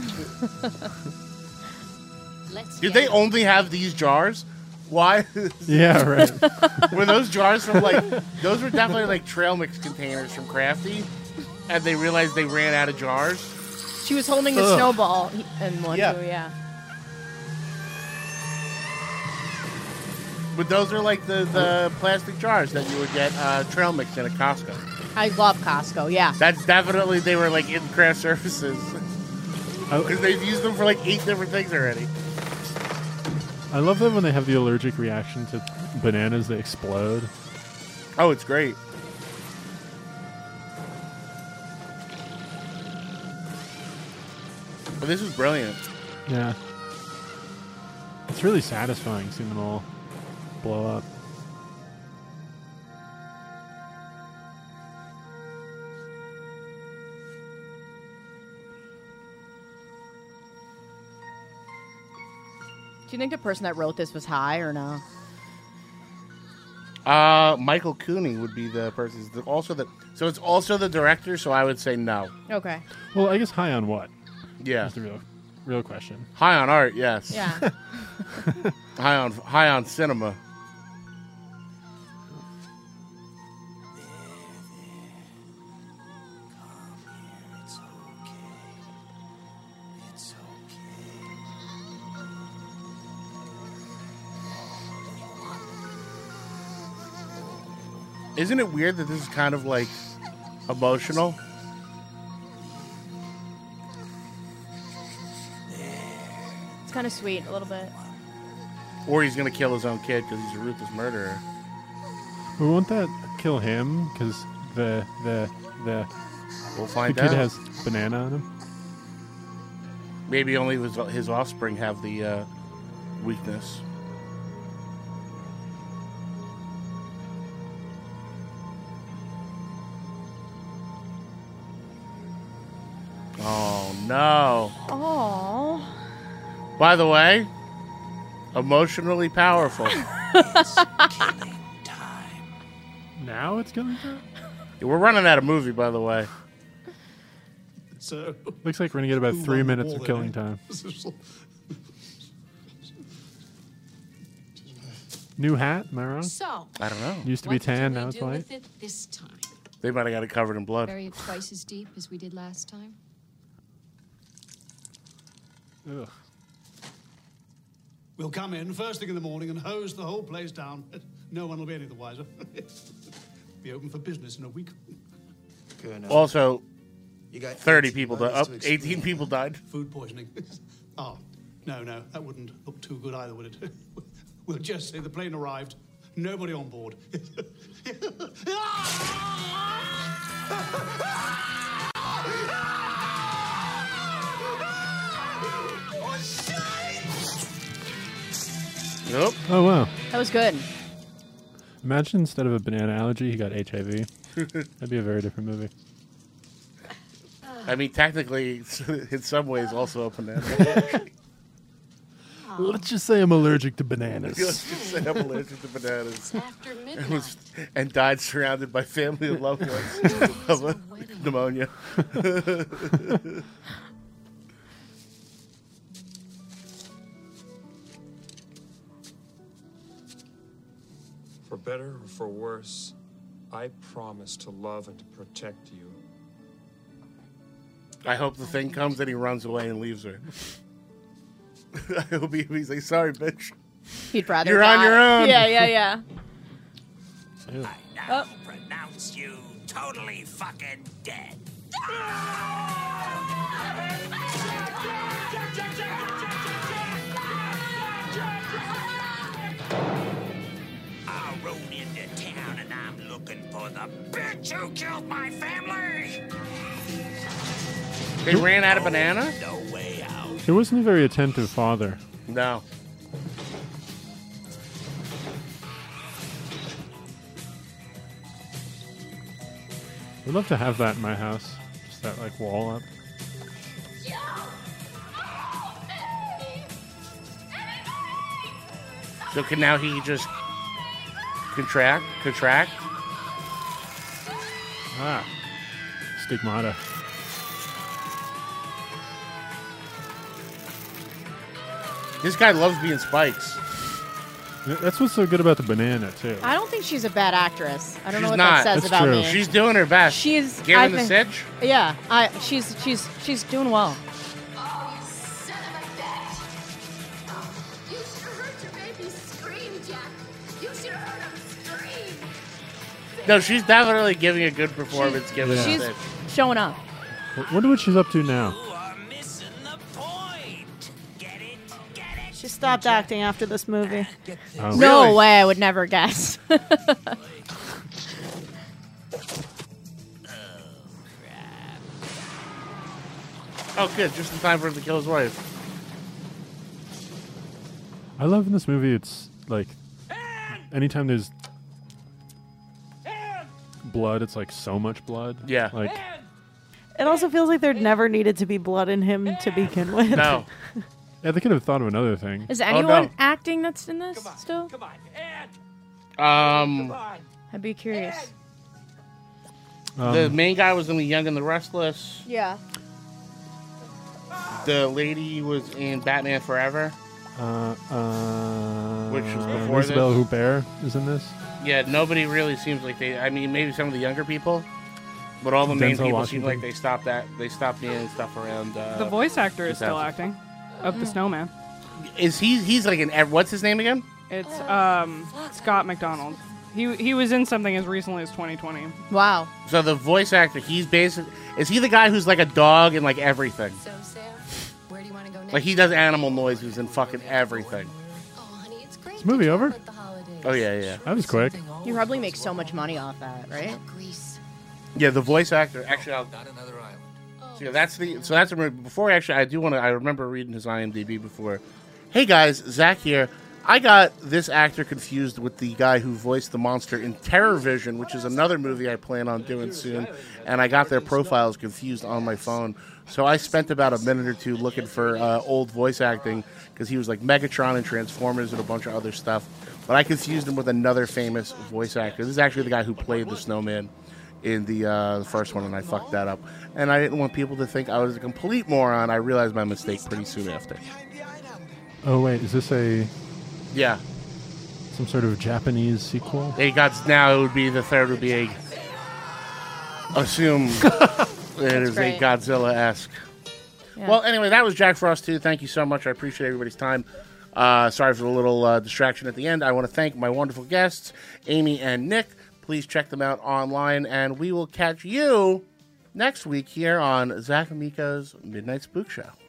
Did they only have these jars? Why? Yeah, right. Were those jars from those were definitely like trail mix containers from Crafty, and they realized they ran out of jars? She was holding a snowball in one Yeah. too, yeah. But those are like the plastic jars that you would get trail mix in at Costco. I love Costco, yeah. That's definitely, they were like in craft services. Because they've used them for like 8 different things already. I love that when they have the allergic reaction to bananas, they explode. Oh, it's great. But this is brilliant. Yeah. It's really satisfying seeing them all blow up. Do you think the person that wrote this was high or no? Michael Cooney would be the person. So it's also the director. So I would say no. Okay. Well, I guess high on what? Yeah, that's the real question. High on art, yes. Yeah. high on cinema. Isn't it weird that this is kind of like emotional? kind of sweet, a little bit. Or he's gonna kill his own kid because he's a ruthless murderer. We won't that kill him because the We'll find kid out. has banana on him. Maybe only his offspring have the weakness. Oh no! Oh. By the way, emotionally powerful. Now it's killing time? We're running out of movie, by the way. So Looks like we're gonna get about who 3 won the minutes war of then, killing eh? time. New hat? Am I wrong? So, I don't know. Used to be what tan, do we now it's do white. with it this time? They might have got it covered in blood. Bury it twice as deep as we did last time? Ugh. We'll come in first thing in the morning and hose the whole place down. No one will be any the wiser. Be open for business in a week. Also, You got 30 18 people minutes died. to explain. 18 people died. Food poisoning. Oh, no, that wouldn't look too good either, would it? We'll just say the plane arrived. Nobody on board. Nope. Oh wow. That was good. Imagine instead of a banana allergy, he got HIV. That'd be a very different movie. I mean, technically, in some ways, also a banana. Let's just say I'm allergic to bananas. Let's just say I'm allergic to bananas. It's after midnight. And died surrounded by family and loved ones of pneumonia. For better or for worse, I promise to love and to protect you. I hope the thing comes and he runs away and leaves her. I hope he's like, sorry, bitch. He'd rather You're on die. your own. Yeah. I now pronounce you totally fucking dead. I rode into town and I'm looking for the bitch who killed my family. They ran out of banana? No way out. He wasn't a very attentive father. No. I'd love to have that in my house. Just that like wall up. So can now he just contract? Ah. Stigmata. This guy loves being Spikes. That's what's so good about the banana too. I don't think she's a bad actress. I don't know She's what not. that says That's about true. me. She's doing her best. She's Given the think- sitch? Yeah, she's doing well. Oh, you son of a bitch! Oh, you should have heard your baby scream, Jack. You should have heard him scream. No, she's definitely giving a good performance given the She's sitch. showing up. Wonder what she's up to now. She stopped acting after this movie. Oh. No Really? way, I would never guess. Oh, good. Just in time for him to kill his wife. I love in this movie. It's like anytime there's blood, it's like so much blood. Yeah. Like It also feels like there never needed to be blood in him to begin with. No. yeah, they could have thought of another thing. Is anyone no. acting that's in this still? I'd be curious. The main guy was in The Young and the Restless. Yeah. The lady was in Batman Forever. Which was before Isabelle this. Huppert is in this. Yeah, nobody really seems like they. I mean, maybe some of the younger people, but all the main Denzel people Washington. seem like they stopped that. They stopped doing stuff around. The voice actor is still 2000. acting of the Snowman. Is he's like an? What's his name again? It's Scott McDonald. He was in something as recently as 2020. Wow. So the voice actor, he's basically. Is he the guy who's like a dog and like everything? So, Sam, where do you want to go Like, he does animal noises and fucking everything. Is the movie over? Oh, yeah. That was quick. You probably make so much money off that, right? Yeah, the voice actor. Actually, that's a movie. Before, actually, I remember reading his IMDb before. Hey, guys, Zach here. I got this actor confused with the guy who voiced the monster in Terror Vision, which is another movie I plan on doing soon, and I got their profiles confused on my phone. So I spent about a minute or two looking for old voice acting, because he was like Megatron and Transformers and a bunch of other stuff. But I confused him with another famous voice actor. This is actually the guy who played the Snowman in the first one, and I fucked that up. And I didn't want people to think I was a complete moron. I realized my mistake pretty soon after. Oh, wait, is this a... Yeah. Some sort of Japanese sequel? Now it would be, the third would be assume it is great. a Godzilla-esque. Yeah. Well, anyway, that was Jack Frost 2. Thank you so much. I appreciate everybody's time. Sorry for the little distraction at the end. I want to thank my wonderful guests, Amy and Nick. Please check them out online, and we will catch you next week here on Zach Amico's Midnight Spook Show.